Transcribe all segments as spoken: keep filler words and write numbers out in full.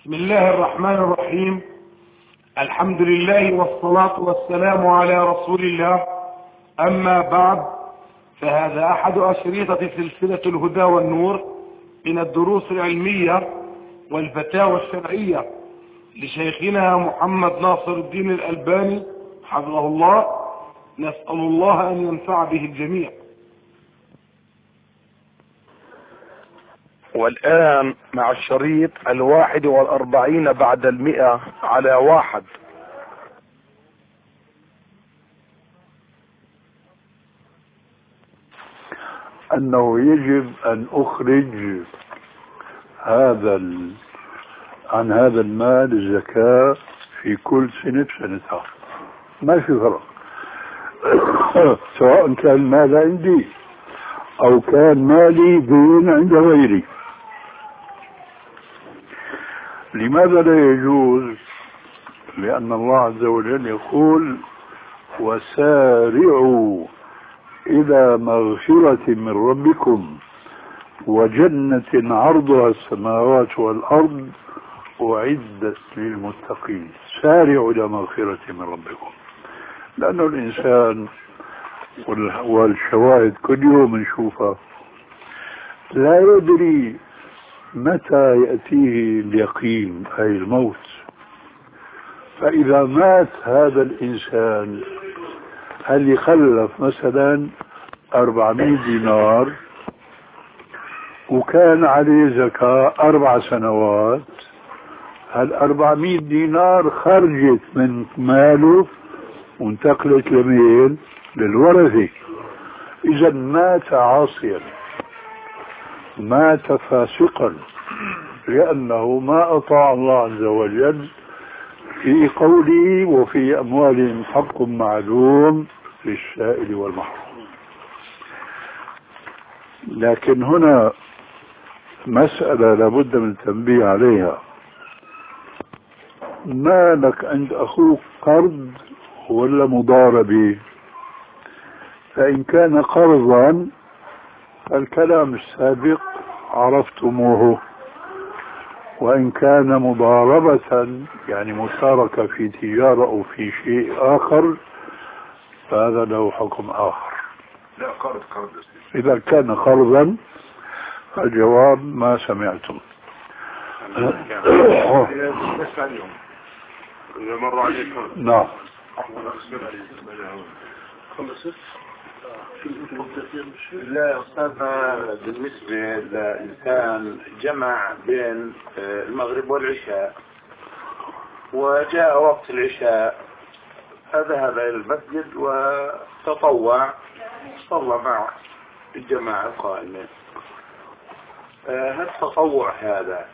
بسم الله الرحمن الرحيم. الحمد لله والصلاة والسلام على رسول الله. أما بعد، فهذا أحد أشريطة سلسلة الهدى والنور من الدروس العلمية والفتاوى الشرعية لشيخنا محمد ناصر الدين الألباني حفظه الله. نسأل الله أن ينفع به الجميع. والآن مع الشريط الواحد والأربعين بعد المئة على واحد. أنه يجب أن أخرج هذا ال... عن هذا المال الزكاة في كل سنة بسنتها، ما في فرق. سواء كان المال عندي أو كان مالي دين عند غيري. لماذا لا يجوز؟ لأن الله عز وجل يقول: وسارعوا إلى مغفرة من ربكم وجنة عرضها السماوات والأرض أعدت للمتقين. سارعوا إلى مغفرة من ربكم، لأن الإنسان والشواهد كل يوم نشوفها لا يدري متى يأتيه اليقين أي الموت. فإذا مات هذا الإنسان هل يخلف مثلا أربعمائة دينار وكان عليه زكاة أربع سنوات، هل أربعمائة دينار خرجت من ماله وانتقلت لمين؟ للورثة. إذا مات عاصيا، مات فاسقا، لأنه ما أطاع الله عز وجل في قوله: وفي أموالهم حق معلوم للسائل والمحروم. لكن هنا مسألة لابد من التنبيه عليها. ما لك عند أخوك قرض ولا مضاربة؟ فإن كان قرضا فالكلام السابق عرفتموه، وإن كان مضاربة يعني مشاركة في تجارة أو في شيء آخر فهذا له حكم آخر. لا قرض قرض. إذا كان قرضا فالجواب ما سمعتم. إذا مر عليك قرض. نعم. لا أستاذ، بالنسبة للإنسان جمع بين المغرب والعشاء وجاء وقت العشاء فذهب إلى المسجد وتطوع صلى مع الجماعة القائمة. هل التطوع هذا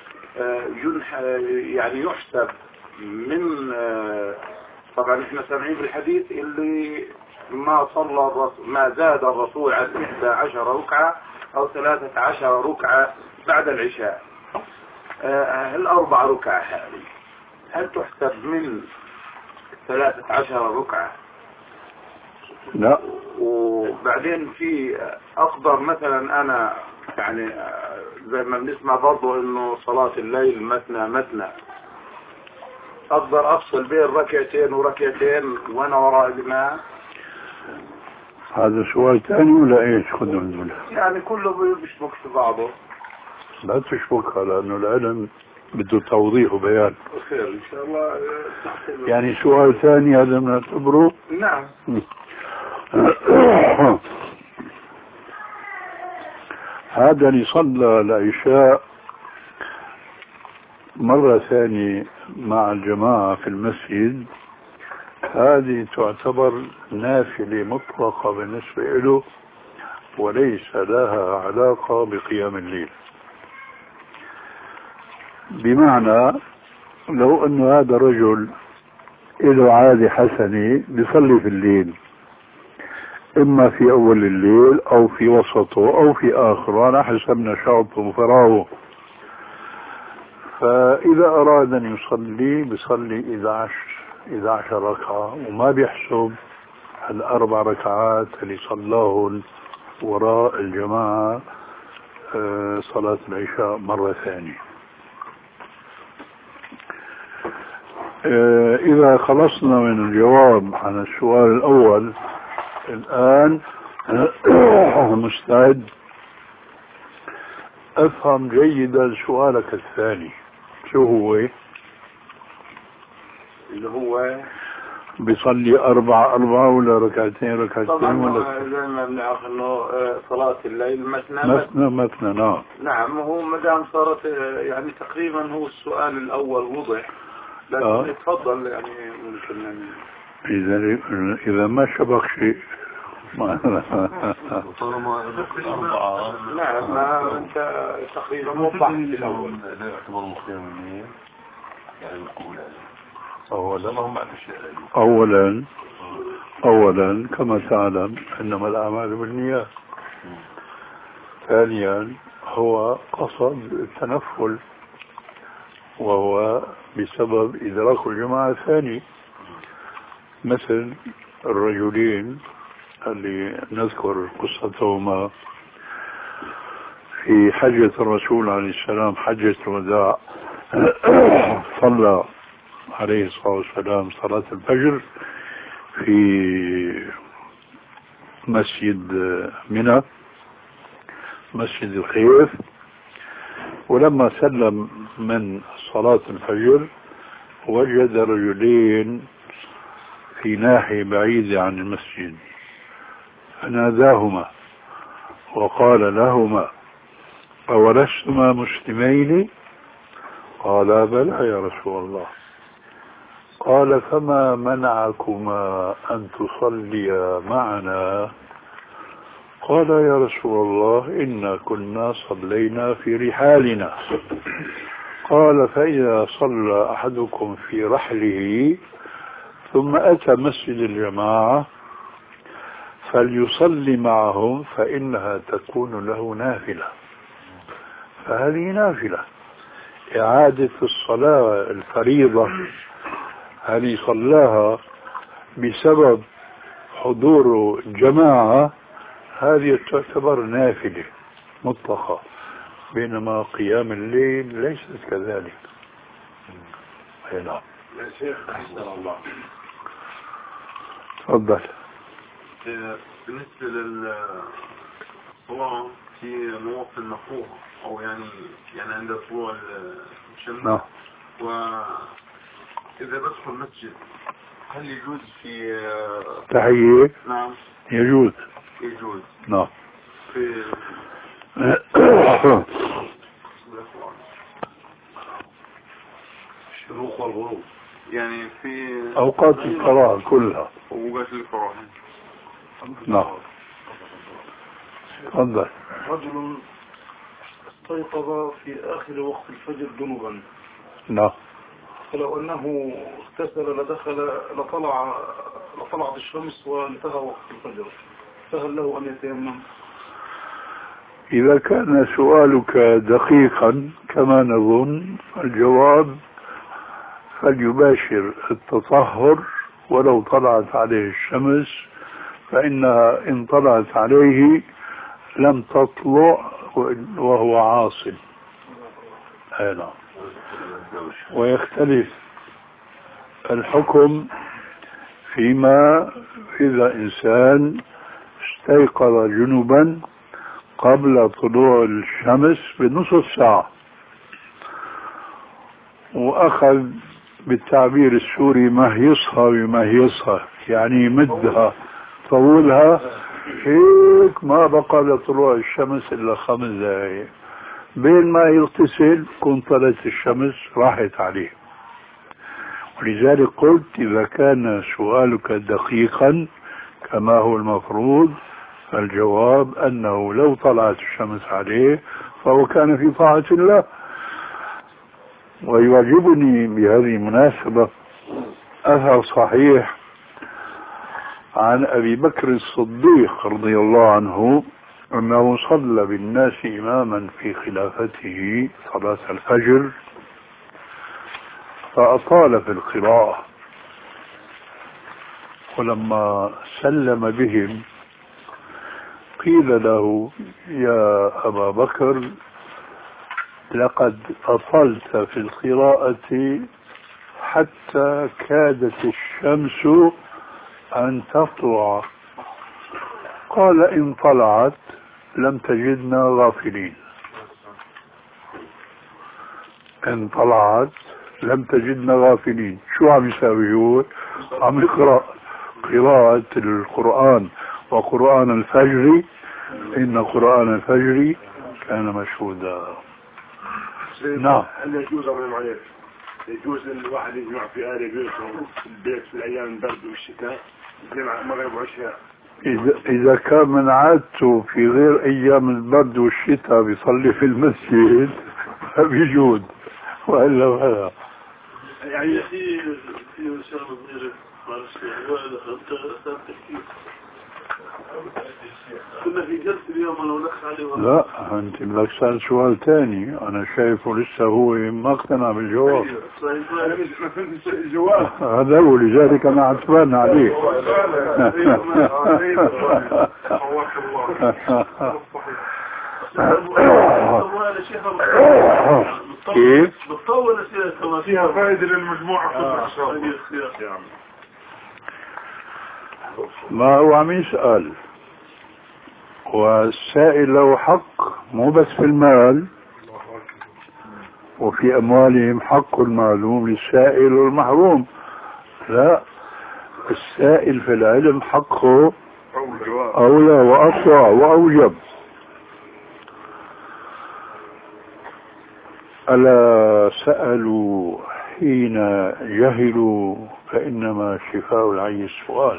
يعني يحسب من، طبعا احنا سامعين بالحديث اللي ما صلى الرسول ما زاد الرسول عن إحدى عشر ركعة أو ثلاثة عشر ركعة بعد العشاء. هل أربع ركعة هذه هل تحسب من ثلاثة عشر ركعة؟ لا. وبعدين في أقدر مثلا أنا يعني زي ما بنسمع برضو إنه صلاة الليل مثنى مثنى، أقدر أفصل بين ركعتين وركعتين وأنا وراء الإمام؟ هذا سؤال ثاني ولا ايش؟ خذوا منه. يعني كله بيشبك في بعضه. لا تشبكها، لانه العلم بده توضيح وبيان. خير ان شاء الله. يعني سؤال ثاني هذا نعتبره؟ نعم. هذا اللي صلى العشاء مرة ثانية مع الجماعة في المسجد، هذه تعتبر نافلة مطلقة بالنسبة له وليس لها علاقة بقيام الليل. بمعنى لو أن هذا الرجل له عادة حسنة بيصلي في الليل، إما في أول الليل أو في وسطه أو في آخره على حسب نشاطه وفراغه، فإذا أراد أن يصلي بيصلي إحدى عشرة ركعة وما بيحسب الأربع ركعات اللي صلاهن وراء الجماعة صلاة العشاء مرة ثانية. إذا خلصنا من الجواب عن السؤال الأول الآن مستعد أفهم جيدا سؤالك الثاني. شو هو؟ اللي هو بيصلي أربعة أربعة ولا ركعتين ركعتين ولا زي ما بنعرف إنه صلاة الليل مثنى مثنى مثنى. نعم نعم. هو ما دام صارت يعني تقريبا هو السؤال الأول وضح، لكن آه. تفضل يعني ممكن يعني إذا إذا ما شبك شيء نعم. ما أنت تقريبا وضحت الأول. لا يعتبر مسلمين يعني الأولى. أولا أولا أولا كما تعلم إنما الأعمال بالنيات. ثانيا هو قصد التنفل وهو بسبب إدراك الجماعة الثاني، مثل الرجلين اللي نذكر قصتهما في حجة الرسول عليه السلام حجة الوداع. صلى عليه الصلاة والسلام صلاة الفجر في مسجد منى مسجد الخيف، ولما سلم من صلاة الفجر وجد رجلين في ناحية بعيدة عن المسجد، فناداهما وقال لهما: أولستما مسلمين؟ قالا: بلى يا رسول الله. قال: فما منعكما أن تصليا معنا؟ قال: يا رسول الله إنا كنا صلينا في رحالنا. قال: فإذا صلى أحدكم في رحله ثم أتى مسجد الجماعة فليصلي معهم فإنها تكون له نافلة. فهذه نافلة، إعادة الصلاة الفريضة هذه صلاها بسبب حضور الجماعة، هذه تعتبر نافلة مطلقة، بينما قيام الليل ليست كذلك. نعم يا شيخ أحسن الله. تفضل. بالنسبة للصلاة في مواطن مكروه أو يعني يعني عند طلوع الشمس، نعم، وإذا بدخل المسجد هل يجوز في تحية؟ نعم يجوز يجوز نعم في الشروق والغروب، يعني في أوقات الصلاة كلها. أوقات الفراغ. نعم تفضل. رجل استيقظ في آخر وقت الفجر جنوبا، نعم، فلو أنه اغتسل لدخل لطلع لطلعت الشمس وانتهى وقت الفجر، فهل له أن يتيمم؟ إذا كان سؤالك دقيقا كما نظن، الجواب فليباشر التطهر ولو طلعت عليه الشمس، فإنها إن طلعت عليه لم تطلع وهو عاصل. هذا ويختلف الحكم فيما إذا إنسان استيقظ جنوبا قبل طلوع الشمس بنصف ساعة وأخذ بالتعبير السوري مهيصها بمهيصها، يعني مدها طولها هيك ما بقى لطلوع الشمس إلا خمس دقائق، بين ما يغتسل كون طلعت الشمس راحت عليه. ولذلك قلت إذا كان سؤالك دقيقا كما هو المفروض، فالجواب أنه لو طلعت الشمس عليه فهو كان في طاعة الله. ويعجبني بهذه المناسبة أثر صحيح عن أبي بكر الصديق رضي الله عنه أنه صلى بالناس إماما في خلافته صلاة الفجر فأطال في القراءة، ولما سلم بهم قيل له: يا أبا بكر لقد أطلت في القراءة حتى كادت الشمس أن تطلع. قال إن طلعت لم تجدنا غافلين. إن طلعت لم تجدنا غافلين. شو عم يساوي هو؟ عم يقرأ قراءة القرآن وقرآن الفجر، إن قرآن الفجر كان مشهودا. نعم. هل يجوز أمام عليك يجوز أن الواحد يجمع في آل بيته في البيت في الأيام البرد والشتاء يجمع مغرب وعشاء؟ إذا, إذا كان من عادته في غير أيام البرد والشتاء بيصلي في المسجد فبيجوز، وإلا فلا. يعني في في شغله صغيره معلش ولا خلطه تفكير كنا في جلسه اليوم انا ولك عليه. لا انت بدك تسال سؤال ثاني، انا شايفه لسه هو ما اقتنع بالجواب. انا ما فهمت الجواب هذا هو، لذلك انا عتبان عليه. كيف؟ بتطول اسئله فيها فائده للمجموعه كلها. ما هو عم يسأل، والسائل له حق مو بس في المال، وفي أموالهم حق معلوم للسائل والمحروم. لا، السائل في العلم حقه أولى وأسرع وأوجب. ألا سألوا حين جهلوا فإنما شفاء العي السؤال.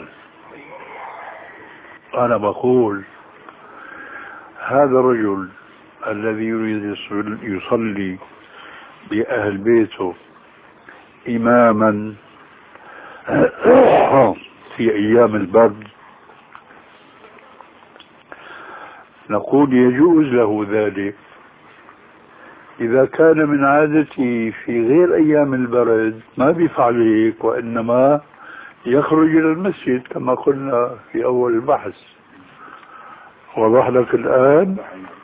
أنا بقول هذا الرجل الذي يريد يصلي بأهل بيته إماما في أيام البرد، نقول يجوز له ذلك إذا كان من عادتي في غير أيام البرد ما بيفعل هيك، وإنما يخرج إلى المسجد كما قلنا في أول البحث. وضح لك الآن؟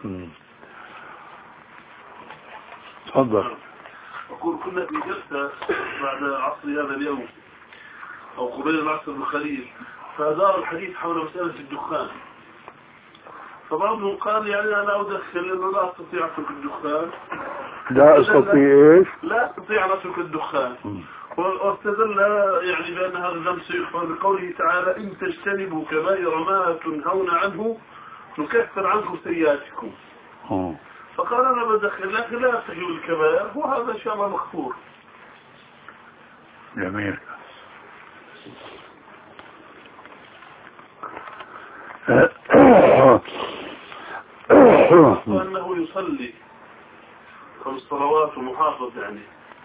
تفضل. أقول كنا في جلسة بعد عصر هذا اليوم أو قبيل العصر الخليل، فدار الحديث حول مسألة الدخان، فبعضهم قال يعني أنا لا أدخل لأنه لا أستطيع أترك الدخان. لا أستطيع إيش؟ لا أستطيع أن أترك الدخان. واستدل يعني بأن هذا الذنب سيغفر بقوله تعالى إن تجتنبوا كبائر ما تنهون عنه نكفر عنكم سيئاتكم. فقال أنا بدخل لكن لا أستجيب الكبائر، وهذا إن شاء الله مغفور. جميل. وأنه يصلي خمس صلوات ومحافظ يعني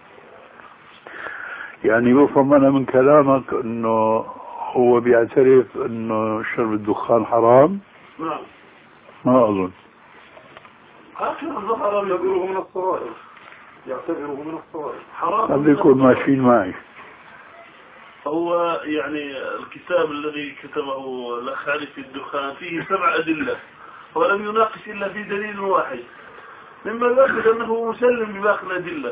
يعني بفهم أنا من كلامك أنه هو بيعترف أنه شرب الدخان حرام؟ نعم. ما أظن. هكذا الظهر يعتبره من الصغائر، يعتبره من الصغائر حرام. هذا يكون ماشيين معي. هو يعني الكتاب الذي كتبه الأخ علي في الدخان فيه سبع أدلة ولم يناقش إلا في دليل واحد، مما يؤكد أنه مسلم بباقي الأدلة.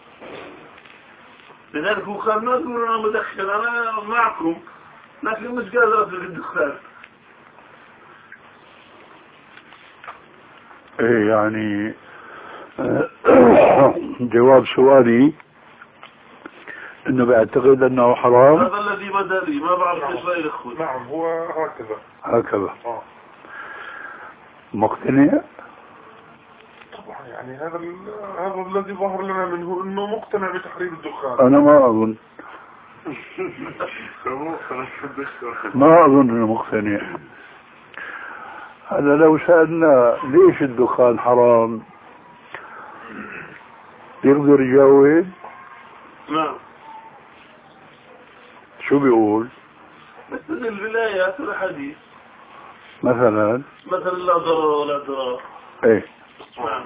لذلك هو قال ما تقول أنا مدخن، أنا معكم لكن مش قادر أترك الدخان. ايه يعني جواب سؤالي انه بيعتقد انه حرام. هذا الذي بدا لي، ما بعرف ايش راي الاخوه. نعم هو هكذا هكذا. آه. مقتنع؟ طبعا يعني هذا هذا الذي ظهر لنا منه انه مقتنع بتحريم الدخان. انا ما اظن ما اظن انه مقتنع. هذا لو سألنا ليش الدخان حرام يقدر يجاوب؟ نعم. شو بيقول؟ مثل الولايات والحديث مثلا مثلا لا ضرر ولا ضرار. ايه نعم.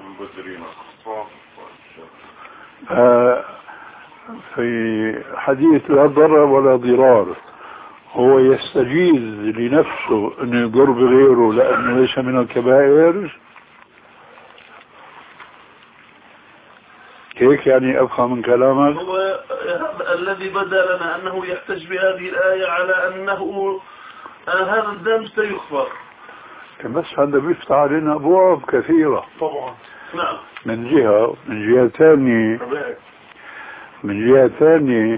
آه في حديث لا ضرر ولا ضرار هو يستجيز لنفسه انه يضر بغيره لانه ليس من الكبائر. هيك يعني أفهم من كلامك؟ هو الذي بدا لنا أنه يحتج بهذه الآية على أنه هذا الذنب سيغفر. بس هذا بيفتح علينا أبواب كثيرة طبعا. نعم. من جهة من جهة ثانية من جهة ثانية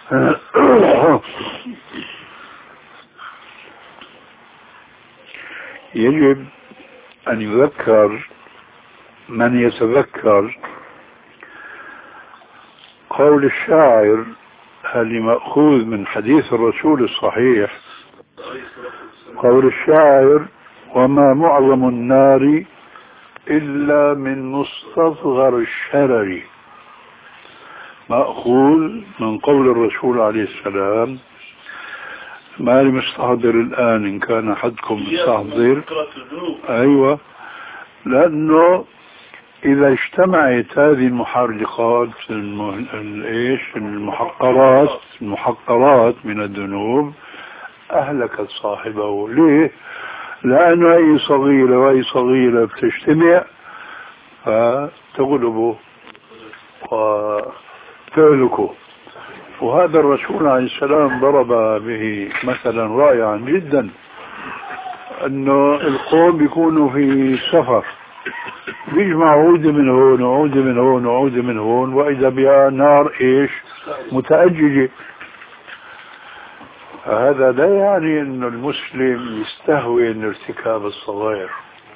يجب أن يذكر من يتذكر قول الشاعر هذه مأخوذ من حديث الرسول الصحيح. قول الشاعر: وما معظم النار إلا من مستصغر الشرر، مأخوذ من قول الرسول عليه السلام. ما لي مستحضر الآن إن كان أحدكم مستحضر. أيوة، لأنه إذا اجتمعت هذه المحرقات الإيش المحقرات المحقرات من الذنوب أهلكت صاحبه. ليه؟ لأنه أي صغيرة وأي صغيرة بتجتمع فتغلبه وتهلكه. وهذا الرسول عليه السلام ضرب به مثلا رائعا جدا، أنه القوم بيكونوا في سفر بيجمع عودة من هون وعودة من هون وعودة من هون، وإذا بها نار إيش متأججة. هذا لا يعني أن المسلم يستهون ارتكاب الصغائر.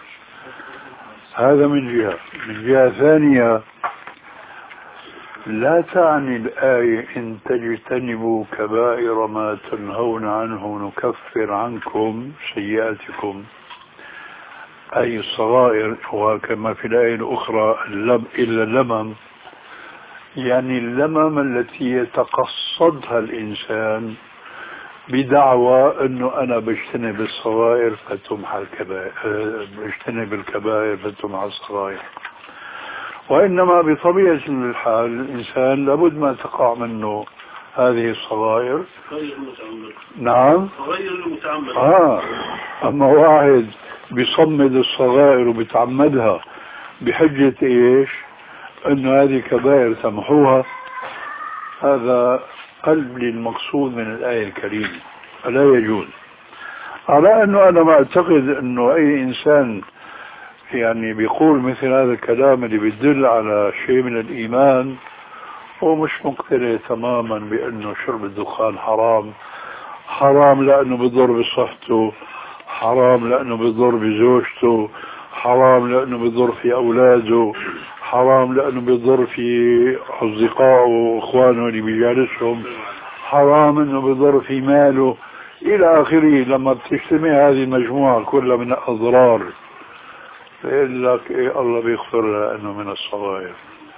هذا من جهة. من جهة ثانية، لا تعني الآية إن تجتنبوا كبائر ما تنهون عنه نكفر عنكم سيئاتكم أي الصغائر، وكما في الآية الأخرى اللب إلا اللمم، يعني اللمم التي يتقصدها الإنسان بدعوى أنه أنا بجتنب الصغائر فتمحى الكبائر، بجتنب الكبائر فتمحى الصغائر. وإنما بطبيعة الحال الإنسان لابد ما تقع منه هذه الصغائر. غير المتعمد. نعم. غير المتعمد. آه. أما واحد بيصمد الصغائر وبتعمدها بحجة إيش؟ أنه هذه كبائر تمحوها، هذا قلب للمقصود من الآية الكريمة، فلا يجوز. على أنه أنا ما أعتقد أنه أي إنسان يعني بيقول مثل هذا الكلام اللي بيدل على شيء من الإيمان هو مش مقتنع تماما بأنه شرب الدخان حرام. حرام لأنه بيضر بصحته، حرام لأنه بيضر بزوجته، حرام لأنه بيضر في أولاده، حرام لأنه بيضر في أصدقائه وإخوانه اللي بيجالسهم، حرام أنه بيضر في ماله إلى آخره. لما بتجتمع هذه المجموعة كلها من الأضرار فيقول لك إيه الله بيغفر لأنه من الصغائر.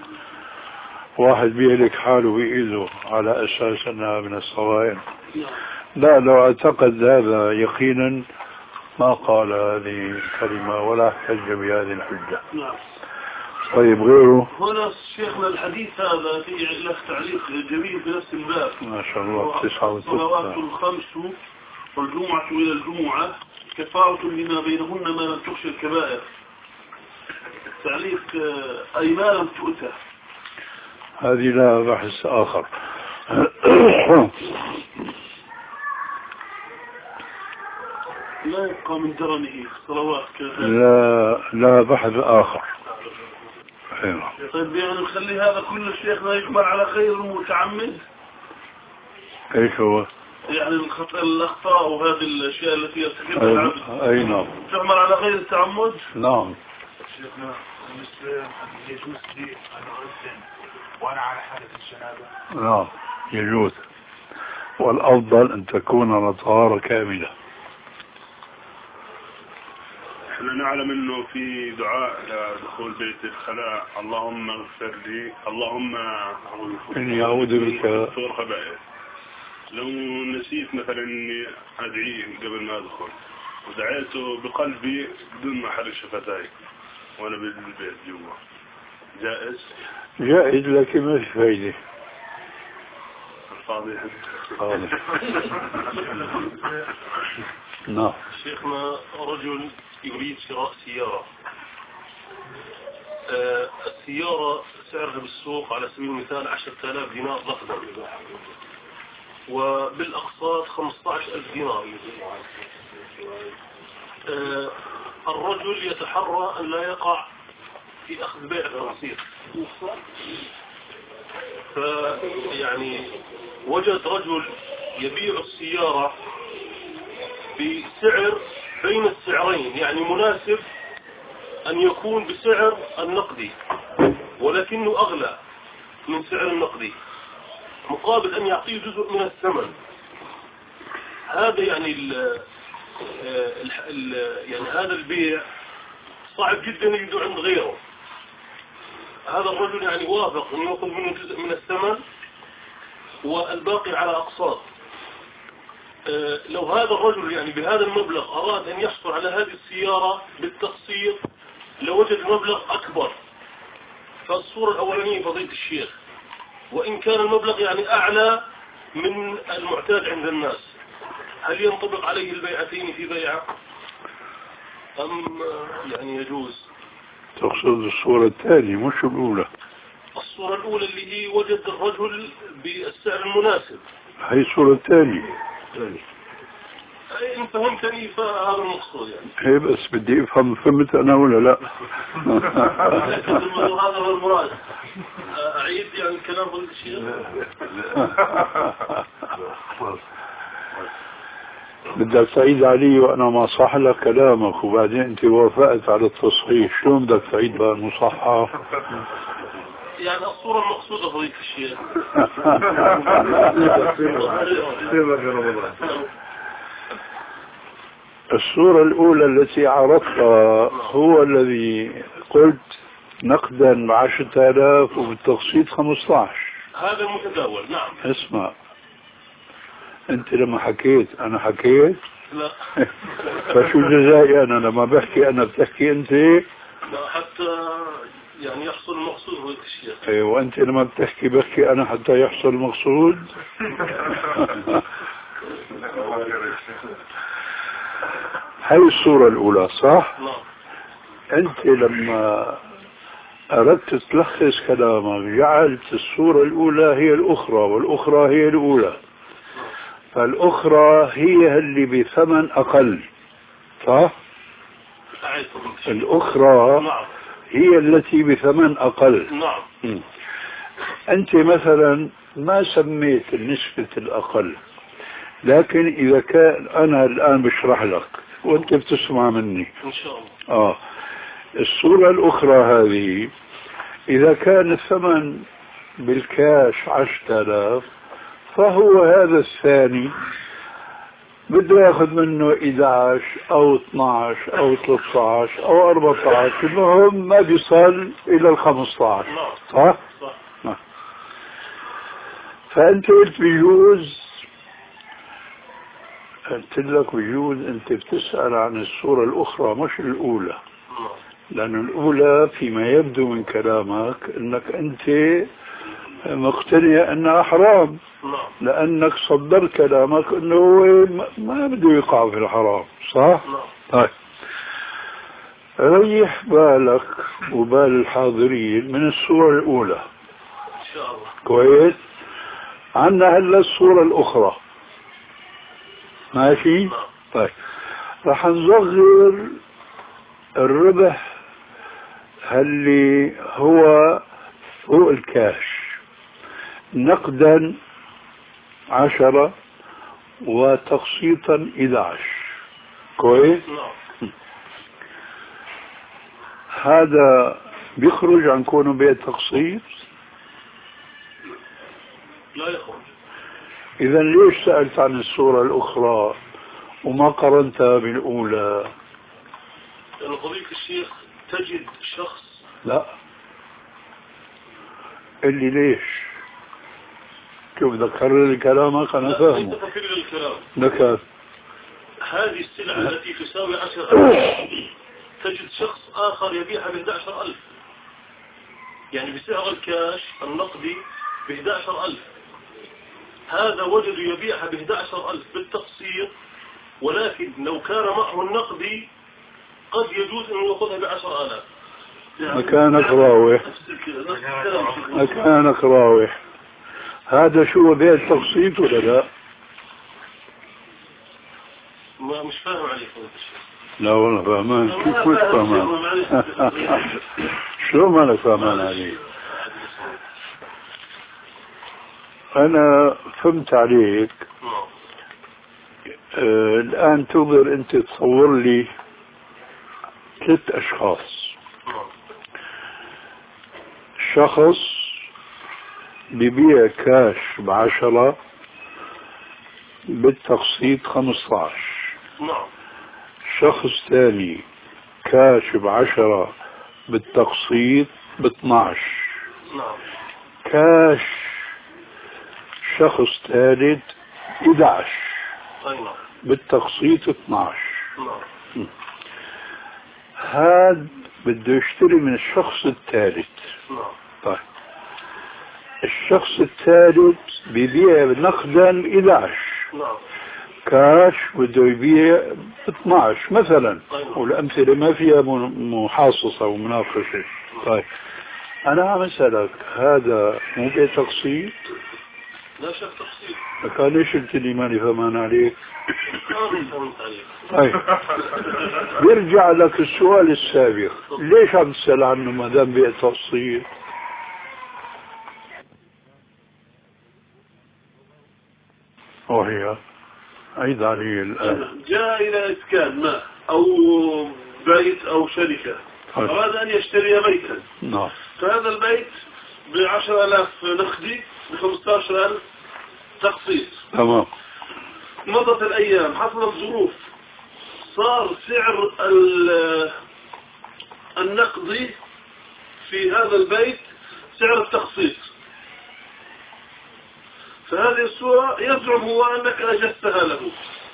واحد بيهلك حاله بإيده على أساس أنها من الصغائر. لا، لو اعتقد هذا يقينا ما قال هذه الكلمة ولا احتج بهذه الحجة. طيب غيره؟ هنا شيخنا الحديث هذا في له تعليق جميل بنفس الباب. ما شاء الله. تسعة الصلوات الخمس والجمعة إلى الجمعة كفارة لما بينهن ما لم تخشى الكبائر. تعليق أي ما لم تؤتى. هذه لا بحث آخر. لا يبقى من درنه صلوات كذا. لا لا بحث آخر. طيب يعني نخلي هذا كل شيخنا يقبل على غير المتعمد. ايش هو؟ يعني الخطأ الأخطاء وهذه الأشياء التي يرتكبها العبد. أي نعم. تعمل على غير التعمد. نعم. شيخنا بالنسبة يجوز لي أن أغسل وأنا على حالة الجنابة. نعم يجوز، والأفضل أن تكون على طهارة كاملة. احنا نعلم انه في دعاء لدخول بيت الخلاء اللهم اغفر لي اللهم اني اعوذ بك من خبائث. لو نسيت مثلا اني ادعي قبل ما ادخل ودعيته بقلبي بدون ما احرك شفتاي وانا بالبيت جوا، جائز؟ جائز لكن ما في فايدة. فاضي. فاضي. نعم. شيخنا رجل يريد شراء سيارة آه السيارة سعرها بالسوق على سبيل المثال عشرة آلاف دينار نقدا، وبالأقساط خمسة عشر ألف دينار. آه الرجل يتحرى أن لا يقع في أخذ بيع التقسيط، فيعني وجد رجل يبيع السيارة بسعر بين السعرين، يعني مناسب أن يكون بسعر النقدي ولكنه أغلى من سعر النقدي، مقابل أن يعطيه جزء من الثمن. هذا يعني ال ال يعني هذا البيع صعب جدا يجده عند غيره. هذا الرجل يعني وافق أن يأخذ منه جزء من الثمن والباقي على أقساط. أه لو هذا الرجل يعني بهذا المبلغ أراد أن يحصل على هذه السيارة بالتقسيط لوجد المبلغ أكبر. فالصورة الأولانية فضيلة الشيخ، وإن كان المبلغ يعني أعلى من المعتاد عند الناس، هل ينطبق عليه البيعتين في بيعة أم يعني يجوز؟ تقصد الصورة الثانية مش الأولى؟ الصورة الأولى اللي هي وجد الرجل بالسعر المناسب، هي الصورة الثانية. إن فهمتني فهذا المقصود يعني. هي بس بدي أفهم فهمت أنا ولا لا؟ هذا هو المراد. أعيد يعني الكلام ضد الشيء. بدك تعيد علي وأنا ما صح لك كلامك وبعدين أنت وافقت على التصحيح، شلون بدك تعيد بقى المصحح؟ يعني الصورة المقصودة فضيلة الشيخ. الصورة الأولى التي عرفتها هو الذي قلت نقدا بعشرة آلاف وبالتقسيط خمسة عشر. هذا المتداول. نعم. اسمع، أنت لما حكيت أنا حكيت؟ لا. فشو جزائي أنا لما بحكي أنا بتحكي أنت؟ لا، حتى يعني يحصل المقصود هو الشيء. ايوه، وأنت لما بتحكي بحكي أنا حتى يحصل المقصود. هاي الصورة الأولى صح؟ نعم. أنت لما أردت تلخص كلامك جعلت الصورة الأولى هي الأخرى والأخرى هي الأولى، فالأخرى هي اللي بثمن أقل صح؟ الأخرى نعم. هي التي بثمن أقل. نعم. م. أنت مثلا ما سميت النسبة الأقل، لكن إذا كان أنا الآن بشرح لك وأنت بتسمع مني إن شاء الله. آه الصورة الأخرى هذه إذا كان الثمن بالكاش عشرة آلاف، فهو هذا الثاني بده ياخذ منه إحدى عشر أو اثني عشر أو ثلاثة عشر أو أربعة عشر، المهم ما بيصل إلى الخمسة عشر. صح؟ صح. صح. فأنت قلت بيجوز، قلت لك بيجوز أنت بتسأل عن الصورة الأخرى مش الأولى، لأن الأولى فيما يبدو من كلامك أنك أنت مقتنع أنها حرام، لأنك صدرت كلامك أنه ما بده يقع في الحرام. صح؟ طيب ريح بالك وبال الحاضرين من الصورة الأولى إن شاء الله. كويس. عنا هلا الصورة الأخرى ماشي. طيب رح نصغر الربح اللي هو فوق الكاش نقدا عشرة وتقسيطا إحدى عشر. كويس. هذا بيخرج عن كونه بيع تقسيط؟ لا يخرج. إذا ليش سألت عن الصورة الأخرى وما قرنتها بالأولى؟ لأن فضيلة الشيخ تجد شخص. لا، اللي ليش؟ شوف بدك تكرر لي كلامك أنا فاهمه. لا تكرر الكلام. لك هذه السلعة التي تساوي عشر ألف تجد شخص آخر يبيعها ب إحدى عشر ألف، يعني بسعر الكاش النقدي ب إحدى عشر ألف. هذا وجد يبيعها ب إحدى عشر ألف بالتقسيط، ولكن لو كان معه النقدي قد يجوز أن يأخذها ب عشرة آلاف. مكانك راوح مكانك راوح. هذا شو بيع التقسيط ولا لا؟ ما مش فاهم عليك. لا والله فهمان. كيف مش فهمان؟ شو ما أنا فهمان عليك؟ أنا فهمت عليك. آه الآن تقدر أنت تصور لي ثلاث أشخاص. شخص ببيع كاش بعشرة بالتقسيط خمسة عشر. نعم. شخص ثاني كاش بعشرة بالتقسيط باثنى عشر. نعم. كاش شخص ثالث احد عشر. أيوة. بالتقسيط اثنى عشر. نعم. هذا بده يشتري من الشخص الثالث. نعم. طيب الشخص الثالث بيبيع نقدا احد عشر. نعم. كاش بده يبيع اثنى عشر مثلا. أيوة. والأمثلة ما فيها محاصصة ومناقشة. طيب أنا عم أسألك هذا مو بيع تقسيط؟ لا شك تقسيط. كان ليش قلت لي ماني فهمان عليك؟ أنا فهمت عليك. طيب بيرجع لك السؤال السابق، ليش عم تسأل عنه ما دام بيع تقسيط؟ وهي عيد علي الآن. جاء إلى إسكان ما أو بيت أو شركة، أراد أن يشتري بيتا. نعم. فهذا البيت بعشر آلاف نقدي بخمسة عشر ألف تقسيط. تمام. مضت الأيام، حصلت ظروف، صار سعر النقدي في هذا البيت سعر التقسيط. فهذه الصورة يزعم هو أنك أجزتها له.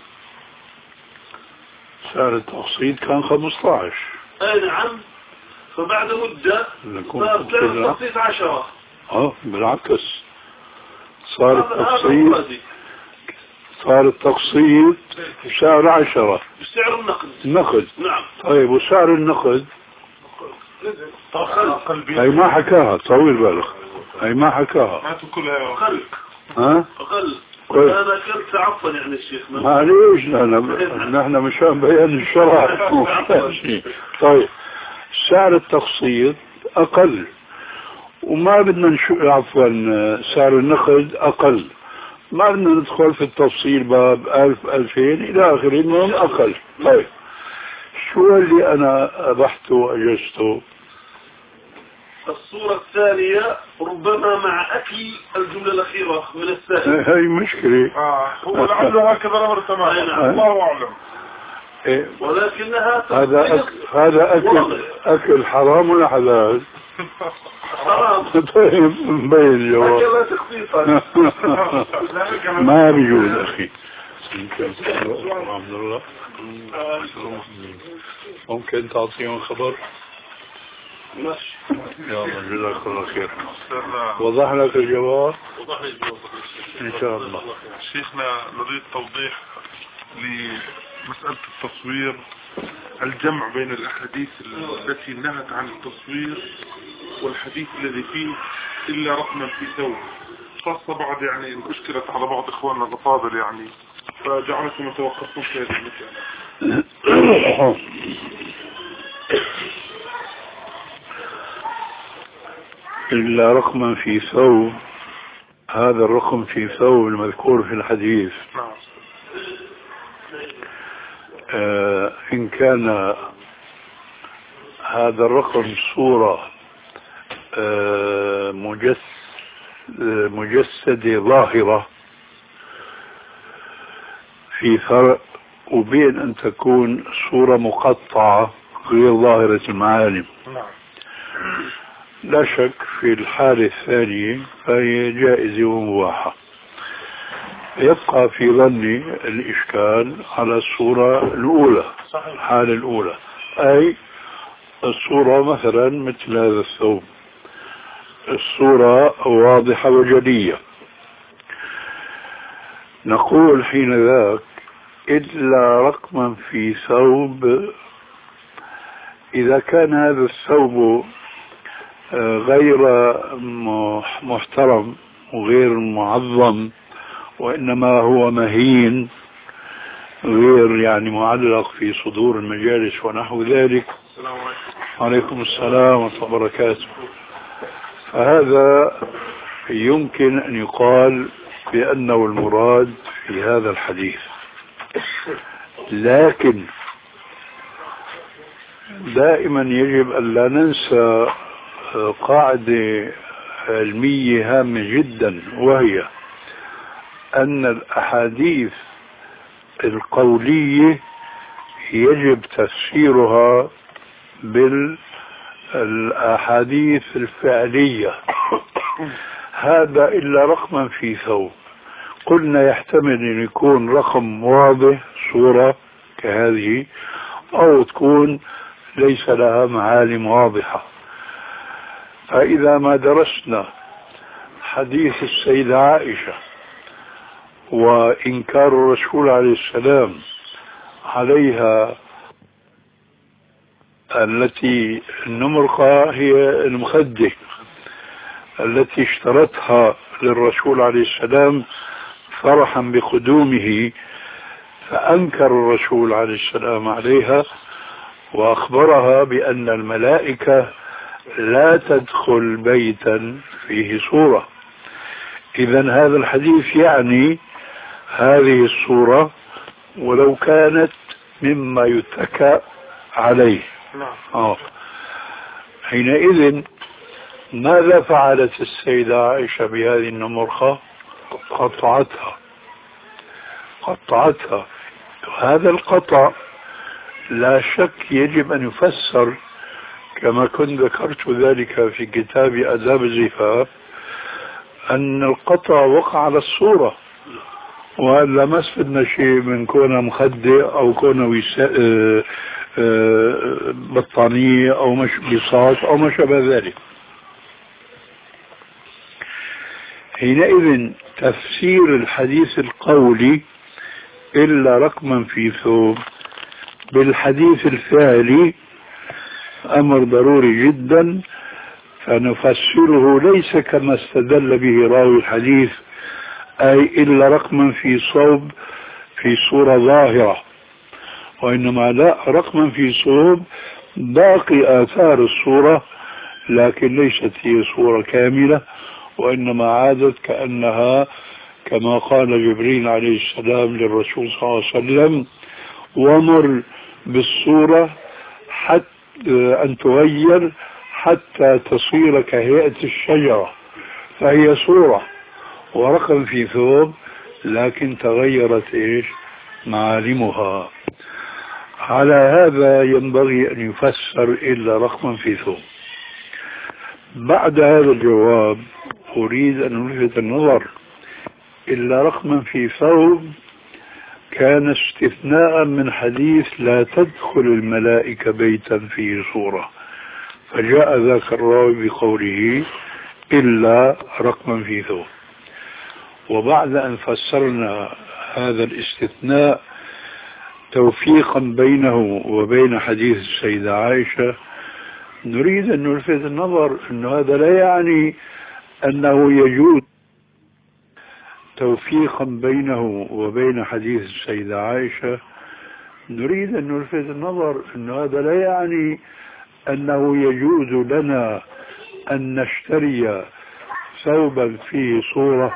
سعر التقسيط كان خمسة عشر. أي نعم. فبعد مدة صار سعر التقسيط عشرة. اه بالعكس صار التقسيط صار التقسيط بسعر عشرة بسعر النقد. النقد. نعم. طيب وسعر النقد هي ما حكاها، طويل بالك، هي ما حكاها. هاتوا كلها أقل. ها؟ أقل. كويس. أنا كنت عفوا يعني الشيخ. معليش نحن نحن مشان بيان الشرع. طيب سعر التقسيط أقل وما بدنا نشو عفوا سعر النقد أقل، ما بدنا ندخل في التفصيل باب ألف ألفين إلى آخره، المهم أقل. طيب شو اللي أنا أبحته وأجزته؟ الصورة الثانية ربما مع أكل الجملة الأخيرة من السائل. هي مشكلة. آه هو لعله هكذا الأمر تماما. الله أعلم. إيه. ولكنها هذا أكل هذا أكل أكل حرام ولا حلال؟ حرام. طيب مبين الجواب. هكذا تخفيفا. ما بيجوز أخي. الحمد لله. ممكن تعطيهم خبر؟ ماشي. يلا جزاك الله خير. وضح لك الجواب؟ وضح لي الجواب إن شاء الله. شيخنا نريد توضيح لمسألة التصوير، الجمع بين الأحاديث التي نهت عن التصوير والحديث الذي فيه إلا رقما في ثوب، خاصة بعد يعني أشكلت على بعض إخواننا الأفاضل يعني، فجعلكم توقفتم في هذه المسألة. إلا رقما في ثوب، هذا الرقم في ثوب المذكور في الحديث. نعم. آه إن كان هذا الرقم صورة آه مجس مجسدة ظاهرة، في فرق وبين أن تكون صورة مقطعة غير ظاهرة المعالم. نعم. لا شك في الحالة الثانية فهي جائزة ومباحة. يبقى في ظني الإشكال على الصورة الأولى. صحيح. الحالة الأولى أي الصورة مثلا مثل هذا الثوب، الصورة واضحة وجلية، نقول حين ذاك إلا رقما في ثوب إذا كان هذا الثوب غير محترم وغير معظم وإنما هو مهين غير يعني معلق في صدور المجالس ونحو ذلك. السلام عليكم. عليكم السلام ورحمة الله وبركاته. فهذا يمكن أن يقال بأنه المراد في هذا الحديث، لكن دائما يجب أن لا ننسى قاعدة علمية هامة جدا، وهي أن الأحاديث القولية يجب تفسيرها بالأحاديث الفعلية. هذا إلا رقما في ثوب، قلنا يحتمل أن يكون رقم واضح صورة كهذه، أو تكون ليس لها معالم واضحة. فإذا ما درسنا حديث السيدة عائشة وإنكار الرسول عليه السلام عليها التي النمرقة هي المخدة التي اشترتها للرسول عليه السلام فرحا بقدومه، فأنكر الرسول عليه السلام عليها وأخبرها بأن الملائكة لا تدخل بيتا فيه صورة. إذن هذا الحديث يعني هذه الصورة ولو كانت مما يتكى عليه. آه. حينئذ ماذا فعلت السيدة عائشة بهذه النمرخة؟ قطعتها قطعتها هذا القطع لا شك يجب أن يفسر كما كنت ذكرت ذلك في كتاب آداب الزفاف، أن القطع وقع على الصورة، وهذا ما استفدنا شيء من كونه مخدة أو كونه بطانية أو مش بساط أو ما شابه ذلك. حينئذ تفسير الحديث القولي إلا رقما في ثوب بالحديث الفعلي أمر ضروري جدا، فنفسره ليس كما استدل به راوي الحديث أي إلا رقما في صوب في صورة ظاهرة، وإنما لا، رقما في صوب باقي آثار الصورة لكن ليست هي صورة كاملة، وإنما عادت كأنها كما قال جبريل عليه السلام للرسول صلى الله عليه وسلم: ومر بالصورة حتى أن تغير حتى تصير كهيئة الشجرة، فهي صورة ورقم في ثوب لكن تغيرت إيش معالمها. على هذا ينبغي أن يفسر إلا رقما في ثوب. بعد هذا الجواب أريد أن ألفت النظر إلا رقما في ثوب كان استثناء من حديث لا تدخل الملائكة بيتا فيه صورة، فجاء ذاك الراوي بقوله إلا رقما في ثوب. وبعد أن فسرنا هذا الاستثناء توفيقا بينه وبين حديث السيدة عائشة، نريد أن نلفت النظر أن هذا لا يعني أنه يجوز توفيقا بينه وبين حديث السيدة عائشة نريد أن نلفت النظر أن هذا لا يعني أنه يجوز لنا أن نشتري ثوبا فيه صورة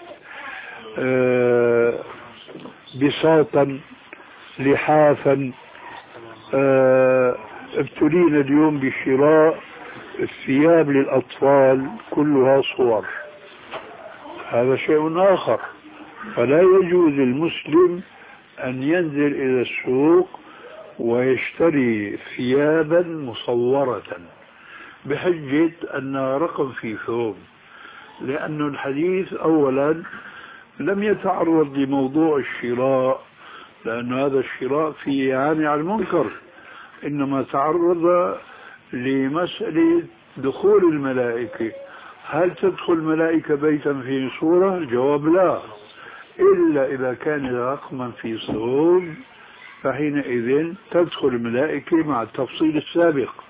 آه بساطا لحافا. آه ابتلينا اليوم بشراء الثياب للأطفال كلها صور، هذا شيء آخر. فلا يجوز المسلم أن ينزل إلى السوق ويشتري ثيابا مصورة بحجة أنها رقم في ثوب، لأن الحديث أولا لم يتعرض لموضوع الشراء، لأن هذا الشراء فيه إعانة على المنكر، إنما تعرض لمسألة دخول الملائكة. هل تدخل الملائكة بيتا فيه صورة؟ الجواب لا، إلا إذا كان رقما في ثوب، فحينئذ تدخل الملائكة مع التفصيل السابق.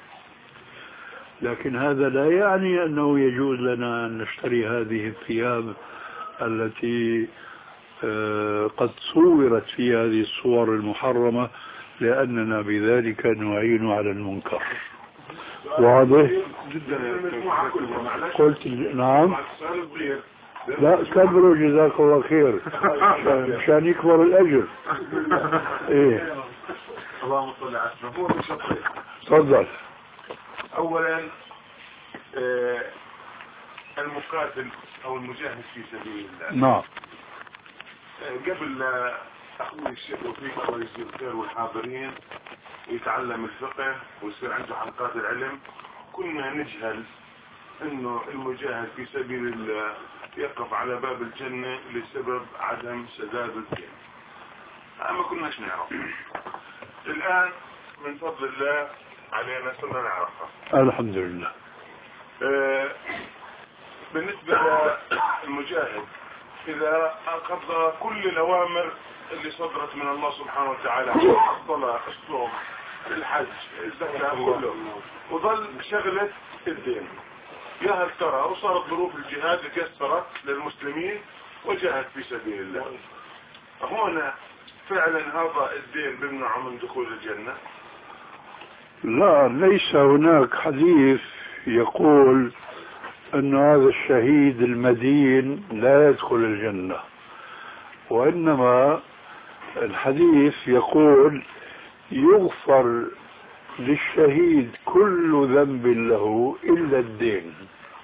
لكن هذا لا يعني أنه يجوز لنا أن نشتري هذه الثياب التي قد صورت في هذه الصور المحرمة، لأننا بذلك نعين على المنكر. واضح؟ قلت نعم. لا كبروا جزاك الله خير مشان يكبر الأجر. إيه اللهم صل على سيدنا محمد. تفضل. اولا آه المقاتل او المجاهد في سبيل الله. نعم. آه قبل اخوي الشيخ وفيق الله يجزيه الخير والحاضرين ويتعلم الفقه ويصير عنده حلقات العلم، كنا نجهل انه المجاهد في سبيل الله يقف على باب الجنة لسبب عدم سداد الدين. ما كناش نعرف. الان من فضل الله علينا صرنا نعرفها. الحمد لله. آه بالنسبة للمجاهد إذا قضى كل الأوامر اللي صدرت من الله سبحانه وتعالى، الصلاة، الصوم، الحج، الزكاة، كله، وظل شغلة الدين، يا هل ترى وصارت ظروف الجهاد تيسرت للمسلمين وجاهد في سبيل الله، هنا فعلا هذا الدين بيمنعه من دخول الجنة؟ لا، ليس هناك حديث يقول أن هذا الشهيد المدين لا يدخل الجنة، وإنما الحديث يقول يغفر للشهيد كل ذنب له إلا الدين.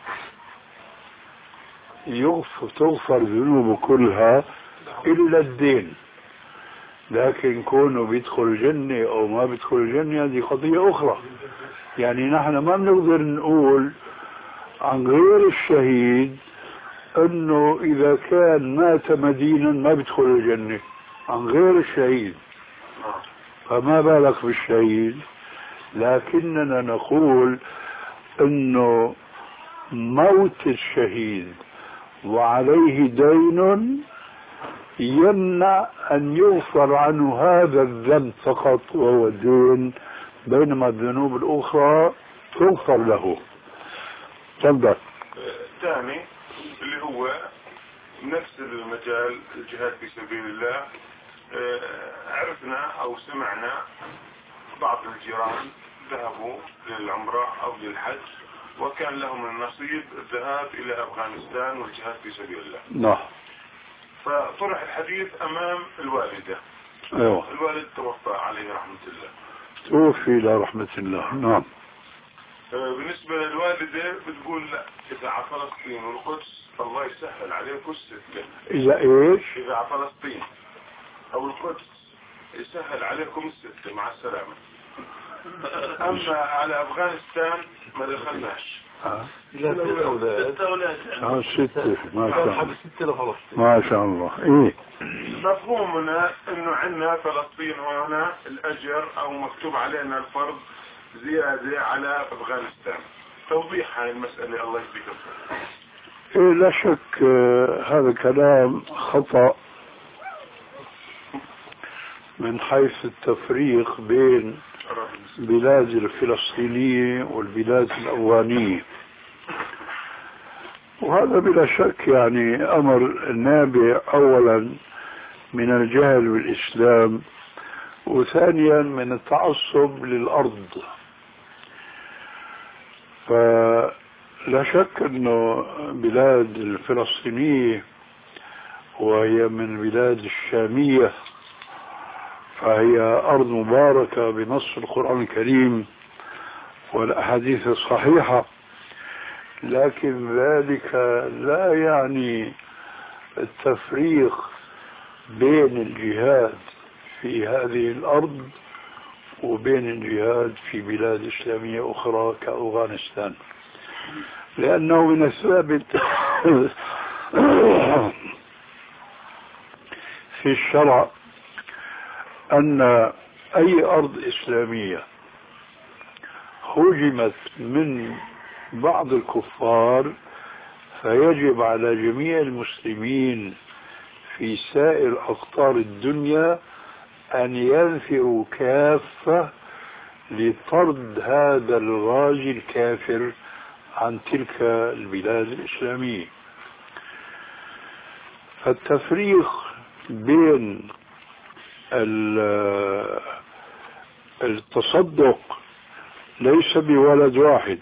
يغفر تغفر ذنوبه كلها إلا الدين، لكن كونه بيدخل الجنة أو ما بيدخل الجنة هذه قضية أخرى. يعني نحن ما بنقدر نقول عن غير الشهيد أنه إذا كان مات مدينا ما بيدخل الجنة، عن غير الشهيد، فما بالك بالشهيد. لكننا نقول أنه موت الشهيد وعليه دين يمنع أن يغفر عنه هذا الذنب فقط وهو الدين، بينما الذنوب الأخرى تغفر له. تفضل. الثاني اللي هو نفس المجال الجهاد في سبيل الله، عرفنا أو سمعنا بعض الجيران ذهبوا للعمرة أو للحج وكان لهم النصيب الذهاب إلى أفغانستان والجهاد في سبيل الله. نعم. فطرح الحديث أمام الوالدة. أيوة. الوالد توفى عليه رحمة الله. توفي إلى رحمة الله. نعم. بالنسبة للوالدة بتقول لا، إذا على فلسطين والقدس الله يسهل عليكم الستة. إذا إيش؟ إذا على فلسطين أو القدس يسهل عليكم الستة مع السلامة. أما على أفغانستان ما دخلناش. ستة أولاد. ستة أولاد. آه ستة. ما شاء الله. ستة لفلسطين. ما شاء الله. إيه. مفهومنا إنه عندنا فلسطين هنا الأجر أو مكتوب علينا الفرض زيادة على أفغانستان. توضيح هاي المسألة الله يجزيك الخير. إيه لا شك آه هذا كلام خطأ من حيث التفريق بين بلاد الفلسطينية والبلاد الأفغانية، وهذا بلا شك يعني أمر نابع أولا من الجهل بالإسلام، وثانيا من التعصب للأرض. فلا شك أنه بلاد الفلسطينية وهي من بلاد الشامية فهي أرض مباركة بنص القرآن الكريم والأحاديث الصحيحة، لكن ذلك لا يعني التفريق بين الجهاد في هذه الأرض وبين الجهاد في بلاد إسلامية أخرى كأفغانستان، لأنه من الثابت في الشرع أن أي أرض إسلامية هجمت من بعض الكفار فيجب على جميع المسلمين في سائر أقطار الدنيا أن ينفروا كافة لطرد هذا الغازي الكافر عن تلك البلاد الإسلامية. فالتفريق بين التصدق ليس بولد واحد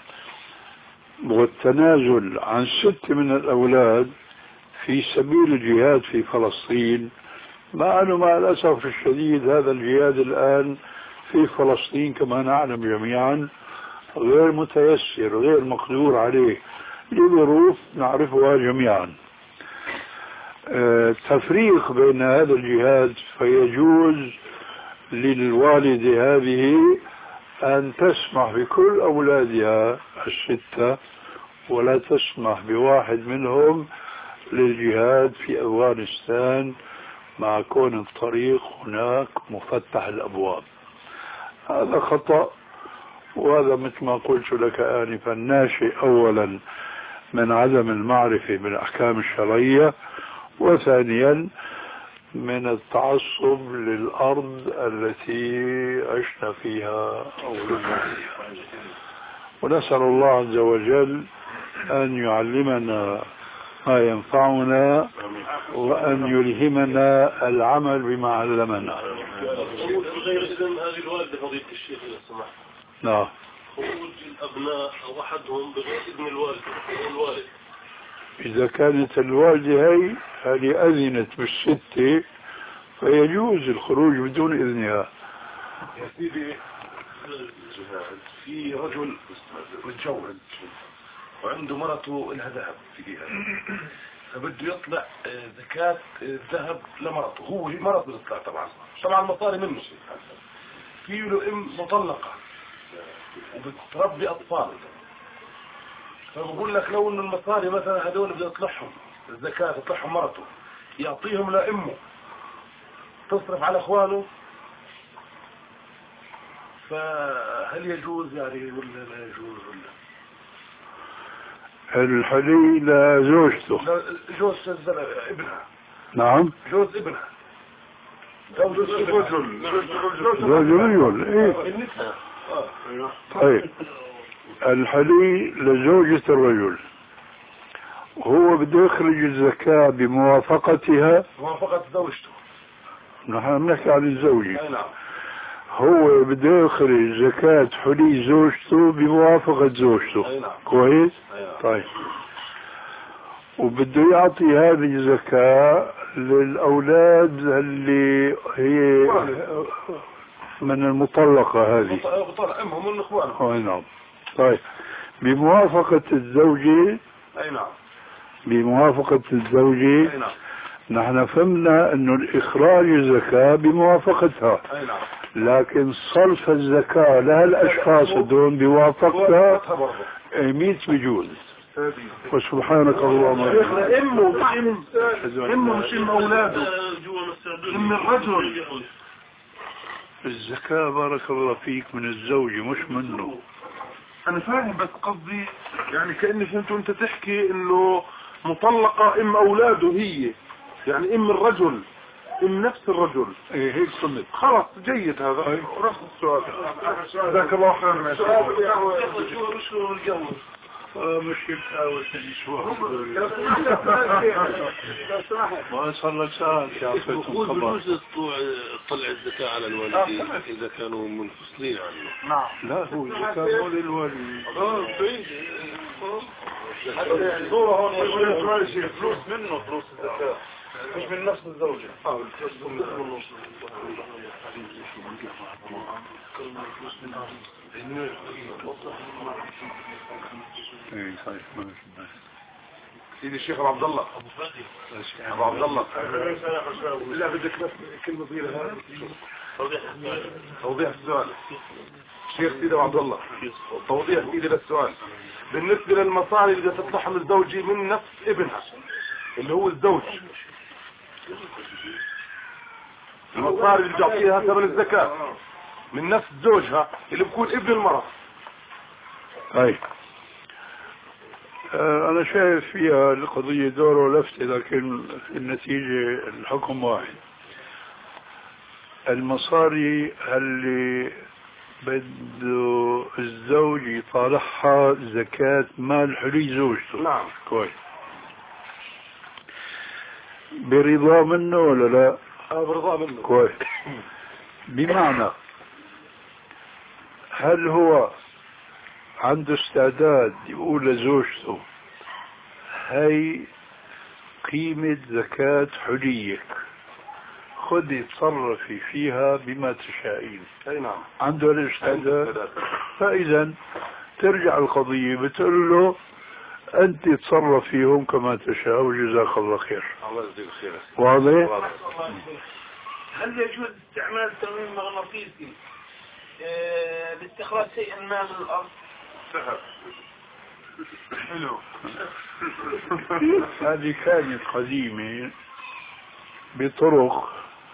والتنازل عن ست من الأولاد في سبيل الجهاد في فلسطين، مع أنه مع الأسف الشديد هذا الجهاد الآن في فلسطين كما نعلم جميعا غير متيسر، غير مقدور عليه لظروف نعرفها جميعا. التفريق بين هذا الجهاد فيجوز للوالدة هذه أن تسمح بكل أولادها الستة ولا تسمح بواحد منهم للجهاد في أفغانستان مع كون الطريق هناك مفتح الأبواب. هذا خطأ، وهذا مثل ما قلت لك آنفا ناشئ أولا من عدم المعرفة بالأحكام الشرعية، وثانيا من التعصب للأرض التي عشنا فيها أو لنا فيها. ونسأل الله عز وجل أن يعلمنا ما ينفعنا وأن يلهمنا العمل بما علمنا. غير إذن هذه الوالدة فضيلة الشيخ إذا سمحت. نعم. خروج الأبناء أو أحدهم بغير إذن الوالد والوالد. إذا كانت الوالدة هي هذه أذنت بالستة فيجوز الخروج بدون إذنها. يا سيدي في رجل متجوز وعنده مرته لها ذهب في ايدها، فبده يطلع زكاة الذهب لمرته، هو مرته بتطلع طبعا طبعا المصاري منه. في له ام مطلقة وبتربي اطفال، فبقول لك لو انه المصاري مثلا هذول بده يطلعهم الزكاة تطلعهم مرته، يعطيهم لامه تصرف على اخوانه، فهل يجوز يعني ولا لا يجوز ولا؟ الحلي لزوجته. جوز ابنها. نعم. جوز ابنها. جوز رجل. جوز رجل. ايه. طيب الحلي لزوجة الرجل وهو بده يخرج الزكاة بموافقتها. موافقة زوجته. نحن بنحكي عن الزوجة. اي نعم. هو بده يخرج زكاة حلي زوجته بموافقة زوجته. أي نعم. كويس؟ أي نعم. طيب وبده يعطي هذه الزكاة للأولاد اللي هي من المطلقة هذه. مطلقة أمهم من إخوانهم. أي نعم. طيب بموافقة الزوجة. أي نعم. بموافقة الزوجة. أي نعم. نحن فهمنا انه الاخراج الزكاة بموافقتها. أي نعم. لكن صرف الزكاة لها الاشخاص دون بوافقتها ميت بجوز. وسبحانك اللهم وبحمدك. امه امه مش ام اولاده، ام الرجل. الزكاة بارك الله فيك من الزوجة مش منه. انا فاهم بس قصدي يعني كأني فهمت وانت تحكي انه مطلقة ام اولاده هي، يعني ام الرجل ام نفس الرجل. ايه هيك صمت. خلاص جيد هذا. رفض السؤال. جزاك الله خير. شو الجو مش يتحاول تجيشوها ما صار لك ساعة يعطيكم خبر. طلع الزكاة على الوالدين إذا كانوا منفصلين عنه. نعم. لا هو الزكاة مو للوالد. اه في صورة هون يقول فلوس منه، فلوس الزكاة مش من نفس الزوجة. اه ايه صحيح ماشي. سيدي الشيخ ابو عبد الله ابو عبد الله لا بدك بس كلمه صغيره هذه توضيح السؤال. شيخ سيدي ابو عبد الله توضيح سيدي للسؤال بالنسبه للمصاري اللي تطلعها من الزوجه من نفس ابنها اللي هو الزوج، المصاري اللي بتعطيها ثمن الزكاه من نفس زوجها اللي بكون ابن المرأة. طيب أنا شايف فيها القضية دور ولفتة، لكن في النتيجة الحكم واحد. المصاري اللي بده الزوج يطالعها زكاة مال حلي زوجته. نعم. كويس. برضا منه ولا لا؟ اه برضا منه. كويس. بمعنى هل هو عنده استعداد يقول لزوجته هي قيمة زكاة حليك، خذي تصرفي فيها بما تشائين؟ اي نعم. عنده الاستعداد. فإذا ترجع القضية بتقول له أنت تصرف فيهم كما تشاء وجزاك الله خير. الله يجزيك خير. واضح؟ هل يجوز استعمال تنويم مغناطيسي اه لاستخراج شيئا ما من الأرض؟ سهل. حلو. هذه كانت قديمة بطرق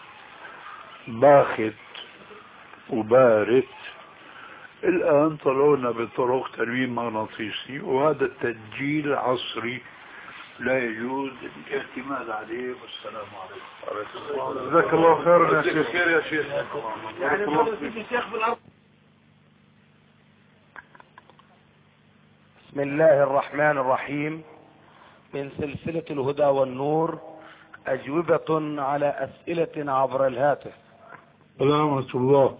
باخت وبارت، الآن طلعونا بطرق تنويم مغناطيسي، وهذا التسجيل عصري لا يجوز الاعتماد عليه. والسلام عليكم. جزاك الله خير يا شيخ. خير يا شيخ. يعني فضل الشيخ بالأرض. بسم الله الرحمن الرحيم. من سلسلة الهدى والنور، أجوبة على أسئلة عبر الهاتف. سلامة الله.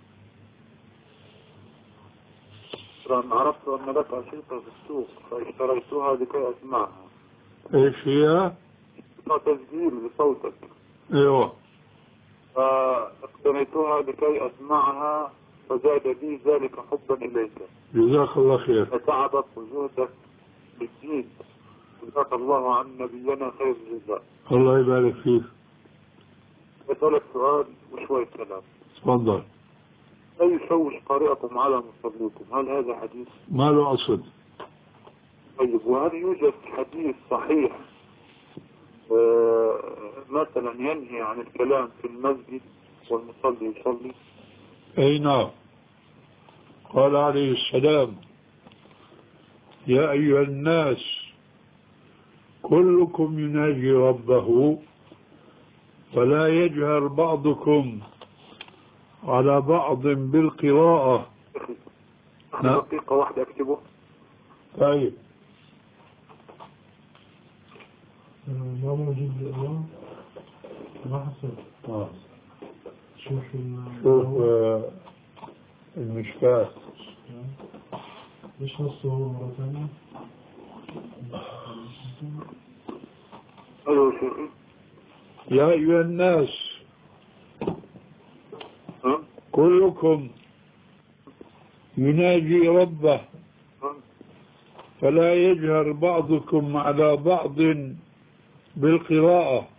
عرفت أن لك أشرطة في السوق فاشتريتها لكي أسمعها. ايش هي؟ تسجيل بصوتك. ايوه. فاقتنيتها لكي أسمعها فزاد بي ذلك حبا إليك. جزاك الله خير. فتعبك وجهدك بالدين. جزاك الله عن نبينا خير الجزاء. الله يبارك فيك. بسألك سؤال وشوية كلام. تفضل. لا يشوش قارئكم على مصليكم، هل هذا حديث؟ ما له أصل. طيب، وهل يوجد حديث صحيح آه مثلا ينهي عن الكلام في المسجد والمصلي يصلي؟ أي نعم. قال عليه السلام: يا أيها الناس كلكم يناجي ربه فلا يجهر بعضكم على بعض بالقراءة. نعم. دقيقة واحدة أكتبه. طيب. ما موجود الآن. ما حصل. آه. شوف شوف آه المشكاة. ليش نصه مرة ثانية؟ أيوة شيخي. يا أيها الناس كلكم يناجي ربه فلا يجهر بعضكم على بعض بالقراءة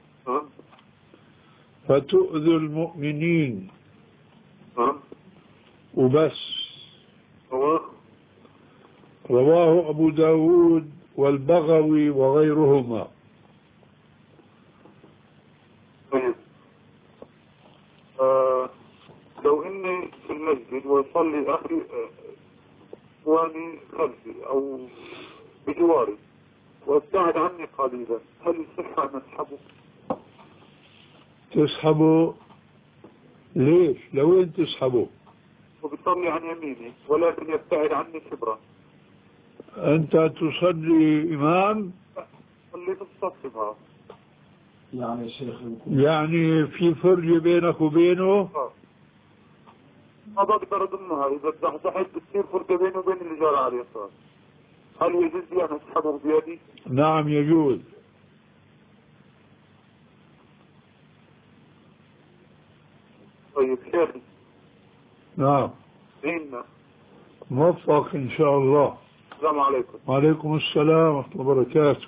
فتؤذوا المؤمنين. وبس. رواه أبو داود والبغوي وغيرهما. آه لو اني في المسجد ويصلي اخي اخواني خلفي او بجواري وابتعد عني قليلا، هل يصح ان اسحبه؟ تسحبه؟ ليش؟ لوين تسحبه؟ وبيصلي عن يميني ولكن يبتعد عني شبرا. أنت تصلي إمام؟ صلي في الصف معه. يعني شيخ يعني في فرج بينك وبينه؟ ما بقدر اضمها، اذا تزحزحت بتصير فرقه بيني وبين اللي جار على اليسار. هل يجوز لي ان اسحبه بيدي؟ نعم يجوز. طيب شيخ. نعم. ديننا. موفق ان شاء الله. السلام عليكم. وعليكم السلام ورحمة الله وبركاته.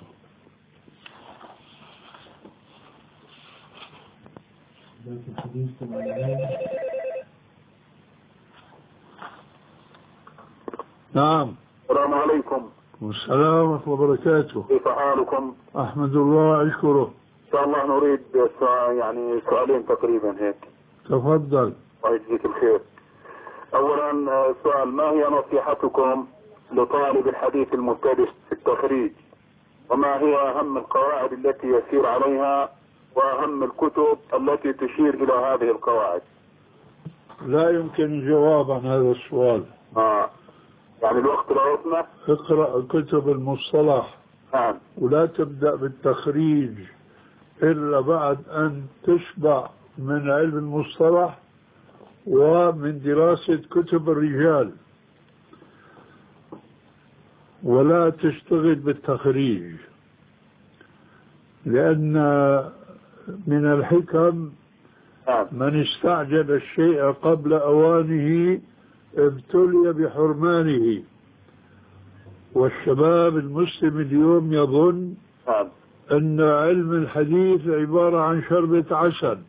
نعم. السلام عليكم. والسلام ورحمة الله وبركاته. كيف حالكم؟ أحمد الله أشكره. إن شاء الله نريد يعني سؤالين تقريبا هيك. تفضل. الله يجزيك الخير. أولا سؤال: ما هي نصيحتكم لطالب الحديث المبتدئ في التخريج؟ وما هي أهم القواعد التي يسير عليها وأهم الكتب التي تشير إلى هذه القواعد؟ لا يمكن الجواب عن هذا السؤال. آه. يعني الوقت لا يسمح. اقرأ كتب المصطلح. نعم. ولا تبدأ بالتخريج إلا بعد أن تشبع من علم المصطلح ومن دراسة كتب الرجال، ولا تشتغل بالتخريج، لأن من الحكم من استعجل الشيء قبل أوانه ابتلي بحرمانه. والشباب المسلم اليوم يظن أن علم الحديث عبارة عن شربة عسل،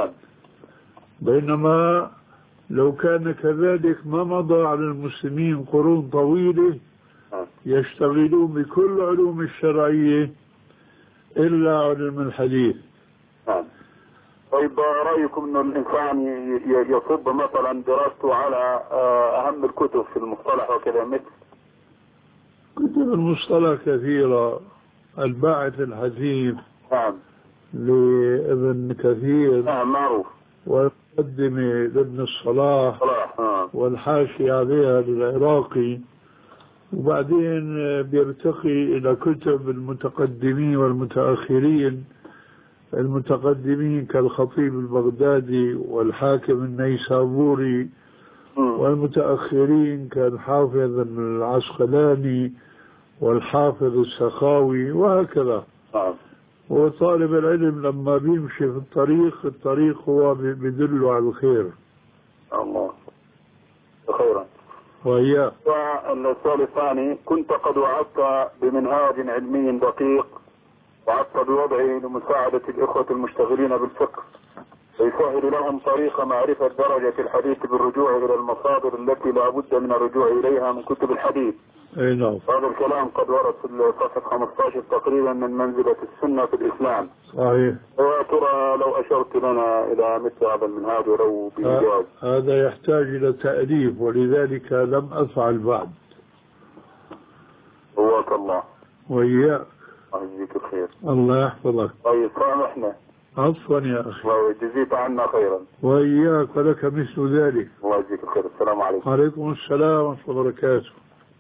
بينما لو كان كذلك ما مضى على المسلمين قرون طويلة يشتغلون بكل علوم الشرعية إلا علم الحديث. طيب رأيكم أن الإنسان يصب مثلا دراسته على أهم الكتب في المصطلح وكذا؟ مثل كتب المصطلح كثيرة. الباعث الحثيث نعم لابن كثير نعم معروف، والمقدمة لابن الصلاح صلاح. نعم. والحاشية عليها للعراقي، وبعدين بيرتقي إلى كتب المتقدمين والمتأخرين. المتقدمين كالخطيب البغدادي والحاكم النيسابوري، والمتأخرين كالحافظ العسقلاني والحافظ السخاوي وهكذا. وطالب العلم لما بيمشي في الطريق، الطريق هو بيدله على الخير. الله خيرا. وإياه. والسؤال الثاني، كنت قد وعدت بمنهاج علمي دقيق وعدت بوضعه لمساعدة الإخوة المشتغلين بالفقه ويسهل لهم طريق معرفة درجة الحديث بالرجوع إلى المصادر التي لا بد من الرجوع إليها من كتب الحديث. أي نعم. هذا الكلام قد ورد في الصفحة خمسة عشر تقريبا من منزلة السنة في الإسلام. صحيح. وترى لو أشرت لنا إلى مثل هذا المنهاج ولو بإيجاز. هذا يحتاج إلى تأليف، ولذلك لم أفعل بعد. قواك الله. وإياك. الله يجزيك الخير. الله يحفظك. طيب سامحنا. عفوا يا أخي. وجزيت عنا خيرا. وإياك ولك مثل ذلك. الله يجزيك الخير. السلام عليكم. وعليكم السلام ورحمة الله وبركاته.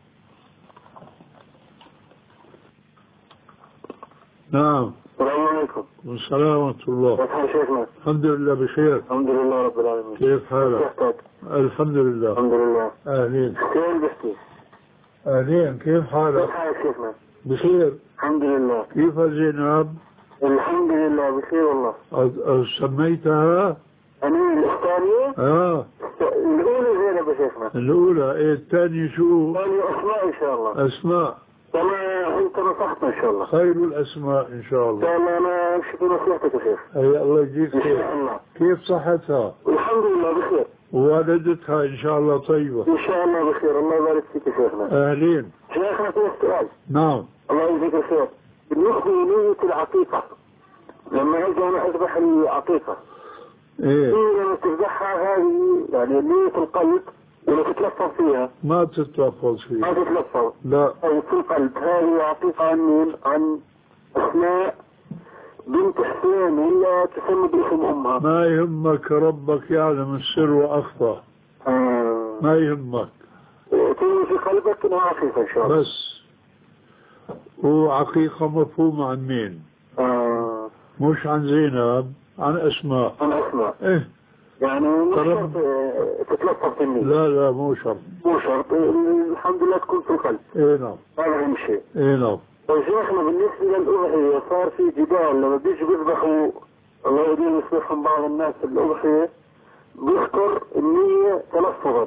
نعم. السلام عليكم. والسلام ورحمة الله. كيف شيخنا؟ الحمد لله بخير. الحمد لله رب العالمين. كيف حالك؟ الحمد لله. الحمد لله. أهلين. كيف بحكي؟ أهلين، كيف حالك؟ كيف حالك شيخنا؟ بخير. الحمد لله. كيف زينب؟ الحمد لله بخير والله. سميتها؟ أنا الثانية؟ آه. الأولى زينب يا شيخنا. الأولى، إيه الثانية شو؟ الثانية أسماء إن شاء الله. أسماء. كما أنت نصحت إن شاء الله. خير الأسماء إن شاء الله. كما أنا أمشي بنصيحتك يا شيخ. أي الله يجزيك إن خير. شاء الله. كيف صحتها؟ الحمد لله بخير. ووالدتها إن شاء الله طيبة. إن شاء الله بخير. الله يبارك فيك يا شيخنا. أهلين. شيخنا في سؤال. نعم. الله يجزيك الخير. بالنسبة لنية العقيقة، لما أجي أنا أذبح العقيقة، إيه لما تذبحها هذه يعني نية القلب ولا تتلفظ فيها؟ ما تتلفظ فيها. ما تتلفظ. لا. أو في القلب. هذه عقيقة عن مين؟ عن أسماء بنت حسين ولا تسمى باسم أمها؟ ما يهمك، ربك يعلم السر وأخفى. آه. ما يهمك. تيجي في قلبك إنها عقيقة إن شاء الله. بس. وعقيقة مفهومة عن مين؟ آه. مش عن زينب، عن أسماء. عن أسماء. إيه. يعني مش شرط تتلفظ في النية. لا لا مو شرط. مو شرط. الحمد لله تكون في القلب. إيه نعم. هذا أهم شيء. إيه نعم. طيب شيخنا بالنسبة للأضحية صار في جدال لما بيجوا بيذبحوا، الله يدين يصلحهم بعض الناس الأضحية بيذكر النية تلفظا.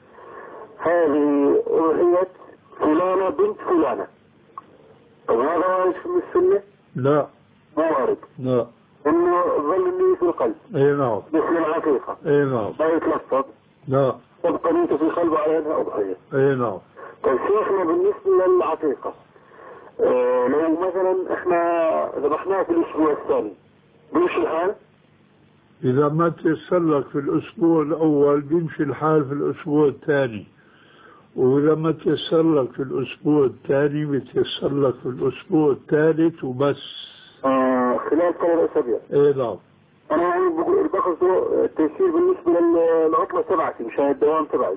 هذه أضحية فلانة بنت فلانة. طب هذا وارد في السنة؟ لا. ما وارد. لا. إنه ظل النية في القلب. إيه نعم. مثل العقيقة. إيه نعم. لا يتلفظ. لا. تبقى نيته في قلبه على أنها أضحية. إيه نعم. طيب شيخنا بالنسبة للعقيقة، آه لو مثلا احنا ذبحناها في الأسبوع الثاني بيمشي الحال؟ إذا ما تيسر لك في الأسبوع الأول بيمشي الحال في الأسبوع الثاني، وإذا ما تيسر لك في الأسبوع الثاني بتيسر لك في الأسبوع الثالث وبس. آه خلال ثلاث أسابيع. إيه نعم. انا يعني بقول باخذ التيسير بالنسبه للعطله تبعتي مشان الدوام تبعي.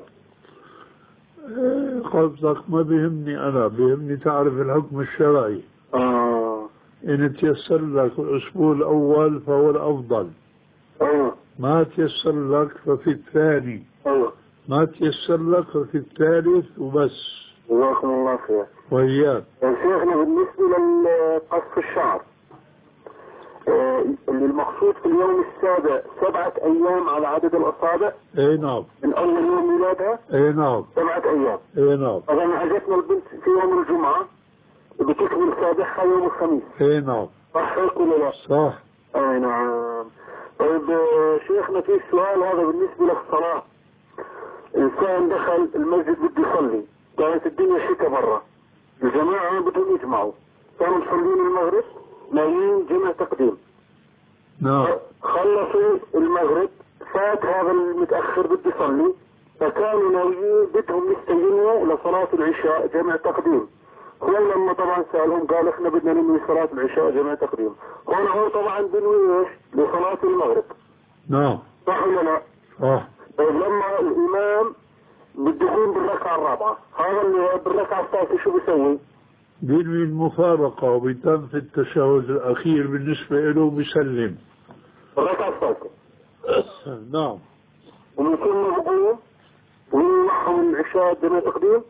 إيه، قصدك ما بيهمني انا، بيهمني تعرف الحكم الشرعي. اه ان تيسر لك الاسبوع الاول فهو الافضل. ايوه ما تيسر لك ففي الثاني. ايوه ما تيسر لك ففي الثالث وبس. جزاكم الله خير. وإياك. يا شيخنا بالنسبه لقص الشعر، آه، اللي المقصود في اليوم السابع سبعة أيام على عدد الأصابع. اي نعم. من أول يوم ميلادها. اي نعم. سبعة أيام. اي نعم. طبعا أجتنا البنت في يوم الجمعة بتكمل سابعها يوم الخميس. اي نعم. صح هيك ولا لا؟ صح. أي نعم. طيب آه، شيخنا في سؤال هذا بالنسبة للصلاة. إنسان دخل المسجد بده يصلي، كانت الدنيا شتاء برا، الجماعة بدهم يجمعوا، كانوا مصلين المغرب نايمين جمع تقديم. نعم. خلصوا المغرب، فات هذا المتأخر بده يصلي، فكانوا ناويين بدهم يستيقظوا لصلاة العشاء جمع تقديم. هو لما طبعا سألهم قال احنا بدنا ننوي صلاة العشاء جمع تقديم. هون هو طبعا بنوي ايش؟ لصلاة المغرب. نعم. صح ولا لا؟ صح. طيب لما الإمام بده يقوم بالركعة الرابعة، هذا اللي بالركعة الثالثة شو بيسوي؟ بينوي المفارقة وبيتم في التشهد الأخير بالنسبة له بيسلم. الركعة الثالثة. نعم. ومن ثم بقوم وينحوا العشاء جمع تقديم.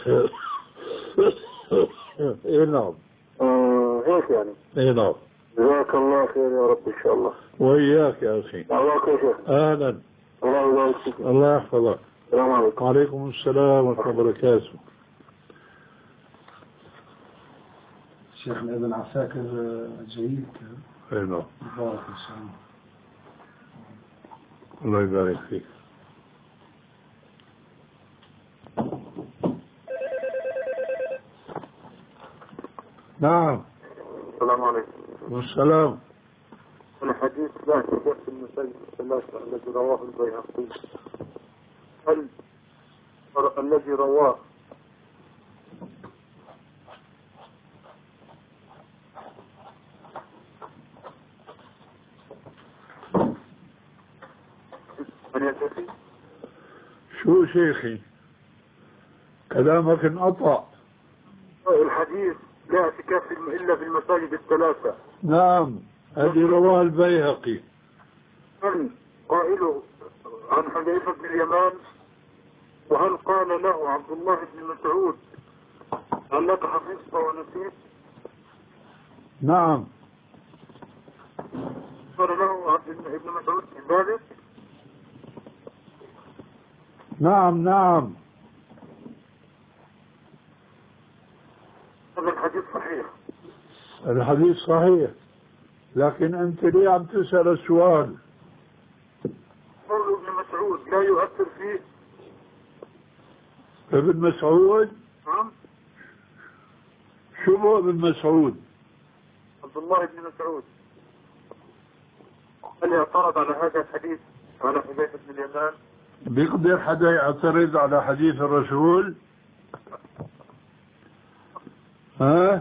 اي نعم. آه هيك يعني. اي نعم. جزاك الله خير يا رب ان شاء الله. وإياك يا أخي. دعواك يا شيخ. أهلا. الله يبارك فيك. الله يحفظك. السلام عليكم. وعليكم السلام ورحمة الله وبركاته. شيخنا ابن عساكر جيد. اي نعم. مبارك ان شاء الله. الله يبارك فيك. نعم. السلام عليكم. والسلام. الحديث لا تكفي المسلم الثلاثة الذي رواه البيهقي، هل الذي رواه من يكفي؟ شو شيخي كلامك انقطع. الحديث لا اعتكاف إلا في المساجد الثلاثة. نعم هذه رواه البيهقي. من قائله عن حذيفة بن اليمان، وهل قال له عبد الله بن مسعود هل لك حفظت ونسيت؟ نعم. قال له عبد ابن مسعود ذلك؟ نعم نعم. هذا الحديث صحيح. الحديث صحيح، لكن أنت ليه عم تسأل السؤال؟ قول ابن مسعود لا يؤثر فيه. ابن مسعود؟ نعم. شو هو ابن مسعود؟ عبد الله بن مسعود. هل يعترض على هذا الحديث على حذيفة بن اليمان؟ بيقدر حدا يعترض على حديث الرسول؟ ها؟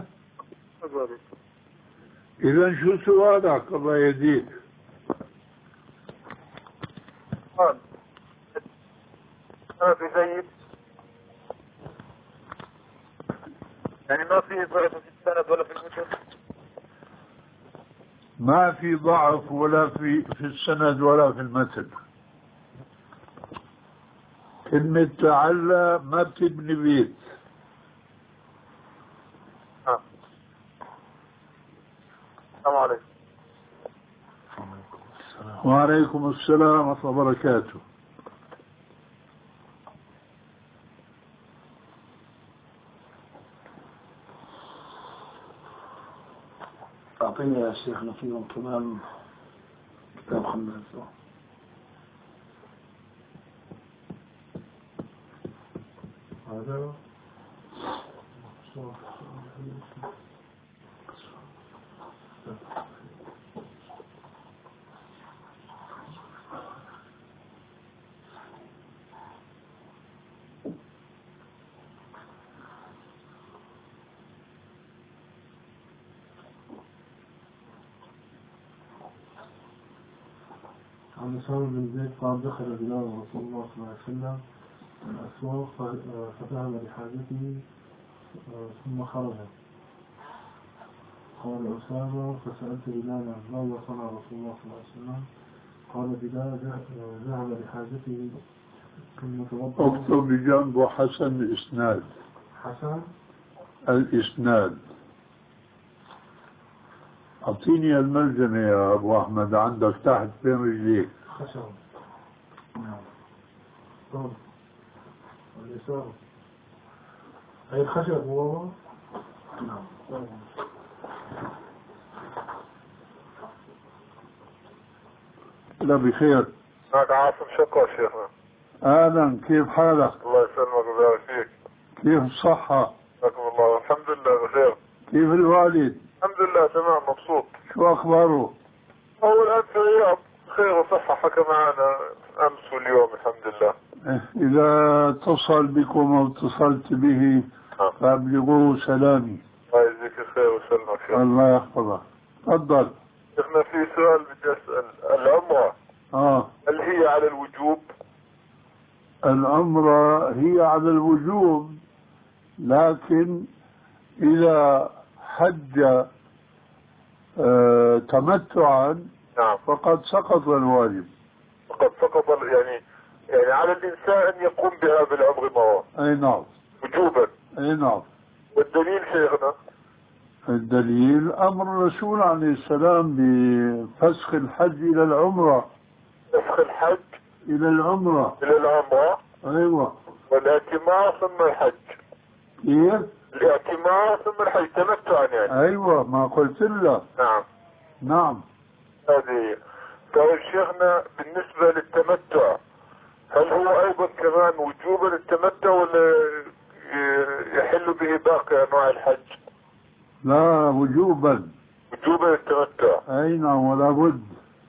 إذا شو سؤالك الله يهديك؟ قال أبي زيد يعني ما في ضعف في السند ولا في المتن؟ ما في ضعف ولا في في السند ولا في المتن. كلمة تعلى ما بتبني بيت. ها. السلام عليكم. وعليكم السلام ورحمة الله وبركاته. أعطيني يا شيخنا فيهم كمان كتاب خمسة. هذا عن أسامة بن زيد قال دخل بلال رسول الله صلى الله عليه وسلم الأسواق فذهب لحاجته ثم خرج. قال أسامة فسألت بلالا ماذا صنع رسول الله صلى الله عليه وسلم؟ قال بلال ذهب لحاجته ثم توضأ. اكتب بجنبه حسن الإسناد. حسن الإسناد. أعطيني الملزمة يا أبو أحمد عندك تحت بين رجليك. خشب. نعم. طب. واليسار. أي الخشب هو؟ نعم. لا بخير. معك عاصم شكوى شيخنا. أهلا، كيف حالك؟ الله يسلمك ويبارك فيك. كيف الصحة؟ شكرا الله. الحمد لله بخير. كيف الوالد؟ الحمد لله تمام مبسوط. شو أخباره؟ هو الآن في غياب خير وصحة، حكى معنا أمس واليوم الحمد لله. إذا اتصل بكم أو اتصلت به فأبلغوه سلامي. الله يجزيك الخير ويسلمك شيخ. الله يحفظك. تفضل. شيخنا في سؤال بدي أسأل. العمرة آه هل هي على الوجوب؟ العمرة هي على الوجوب، لكن إذا حج آه تمتعا نعم فقد سقط الواجب. فقد سقط يعني يعني على الإنسان أن يقوم بها بالعمر مرة. أي نعم. وجوبا. أي نعم. والدليل شيخنا؟ الدليل أمر الرسول عليه السلام بفسخ الحج إلى العمرة. فسخ الحج إلى العمرة. إلى العمرة. أيوة. والاعتمار ثم الحج. كيف؟ الاعتمار ثم الحج تمتعا يعني. أيوة ما قلت له. نعم. نعم. هذه. طيب شيخنا بالنسبة للتمتع هل هو أيضا كمان وجوبا التمتع ولا يحل به باقي أنواع الحج؟ لا وجوبا. وجوبا التمتع. أي نعم ولا بد.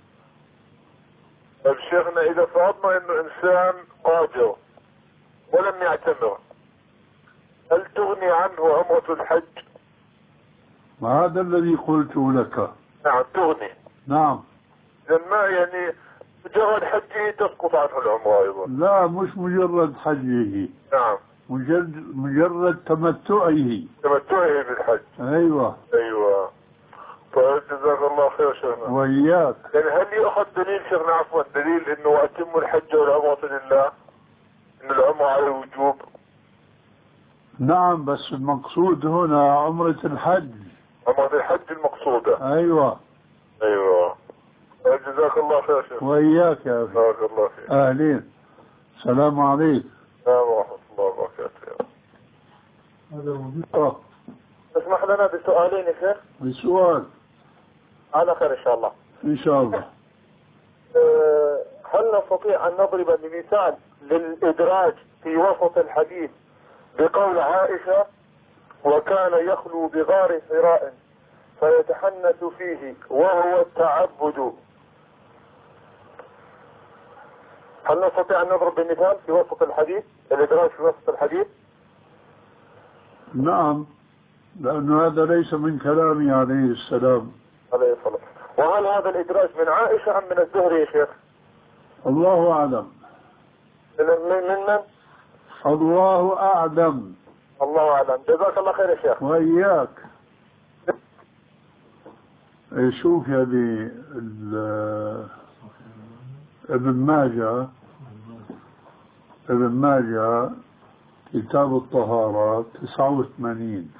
طيب شيخنا إذا فرضنا إنه إنسان قادر ولم يعتمر هل تغني عنه عمرة الحج؟ هذا الذي قلته لك. نعم تغني. نعم. لأن ما يعني مجرد حجه تسقط عنه العمرة أيضا. لا مش مجرد حجه. نعم. مجرد مجرد تمتعه. تمتعه بالحج. أيوة. أيوة. طيب جزاك الله خير شيخنا. وإياك. يعني هل يأخذ دليل شيخنا عفوا دليل إنه أتم الحج والعمرة لله؟ إن العمرة على الوجوب؟ نعم بس المقصود هنا عمرة الحج. عمرة الحج المقصودة. أيوة. أيوة. جزاك الله خير شيخ. وإياك يا أخي. جزاك الله خير. أهلين. السلام عليكم. السلام ورحمة الله وبركاته. هذا موجود. أه. اسمح لنا بسؤالين يا شيخ. بسؤال. على خير إن شاء الله. إن شاء الله. أه هل نستطيع أن نضرب بمثال للإدراج في وسط الحديث بقول عائشة وكان يخلو بغار حراء فيتحنث فيه وهو التعبد؟ هل نستطيع أن نضرب بمثال في وسط الحديث الإدراج في وسط الحديث؟ نعم لأن هذا ليس من كلامه عليه السلام. عليه الصلاة. وهل هذا الإدراج من عائشة أم من الزهري يا شيخ؟ الله أعلم. من من من؟ الله أعلم. الله أعلم. جزاك الله خير يا شيخ. وإياك. شوف يا دي ابن ماجه ابن ماجه كتاب الطهارة تسعة وثمانين.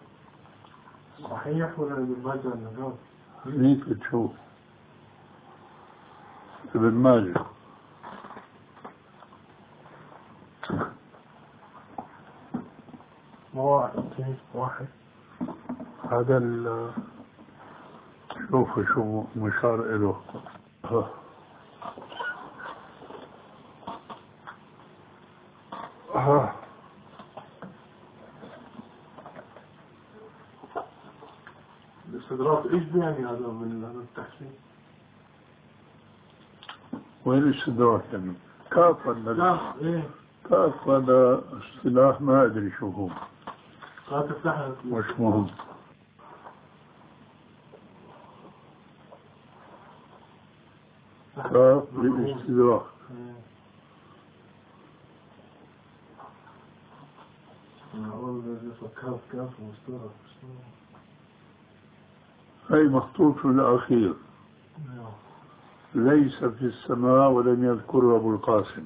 صحيح ولا ابن ماجه النجار؟ هنيك تشوف ابن ماجه. واحد واحد. هذا ال شوفوا شو مشار له. ها. ها. الاستدراك ايش بيعني هذا من التحسين؟ وين الاستدراك يعني؟ كاف ولا لا ايه كاف هذا اصطلاح ما ادري شو هو. كاتب تحت مش مهم. كاف للاستدراك. هي مخطوط الأخير ليس في السماء ولم يذكره أبو القاسم.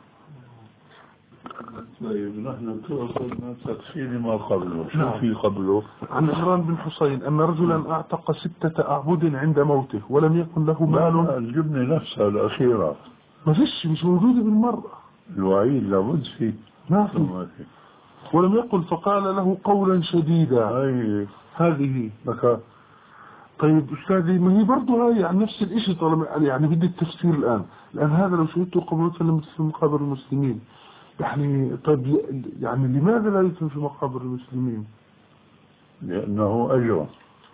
طيب نحن توصلنا تفصيل ما قبله. شو نعم. في قبله؟ عن عمران بن حسين أن رجلا أعتق ستة أعبد عند موته ولم يكن له لا مال. لا، الجملة نفسها الأخيرة ما فيش، مش موجودة بالمرة. الوعيد لابد فيه. ما في. ولم يقل فقال له قولا شديدا. هاي هذه بكى. طيب أستاذي، ما هي برضه هاي عن نفس الإشي طالما يعني بدي التفسير الآن. الآن هذا لو شهدته قبل وسلم في مقابر المسلمين، يعني طيب يعني لماذا لا يدفن في مقابر المسلمين؟ لأنه أجر.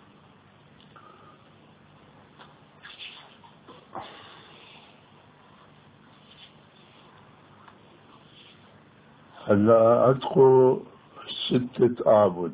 هلا أتقوا ستة أعبد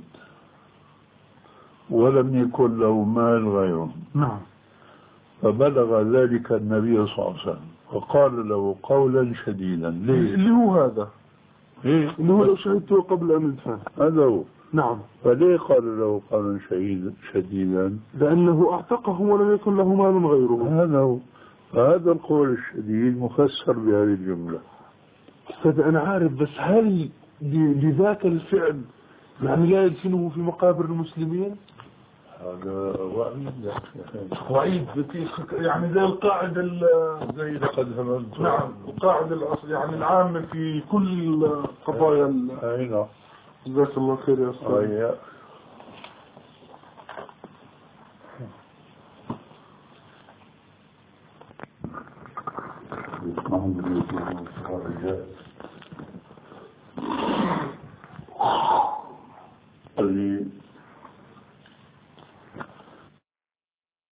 ولم يكن له مال غيرهم. نعم. فبلغ ذلك النبي صلى الله عليه وسلم وقال له قولا شديدا. ليه؟ اللي هو هذا إيه؟ اللي هو لو شهدته قبل أن يدفن. هذا هو. نعم. فليه قال له قولا شديدا؟ لأنه أعتقه ولم يكن له مال غيره. هذا هو. فهذا القول الشديد مفسر بهذه الجملة. أستاذ أنا عارف، بس هل لذاك الفعل يعني لا يدفنه في مقابر المسلمين؟ هذا وعيد. وعيد يعني زي القاعدة زي لقد هممت. نعم، القاعدة الأصل يعني العامة في كل قضايا. أي نعم. جزاك الله خير يا أستاذ. الحمد لله.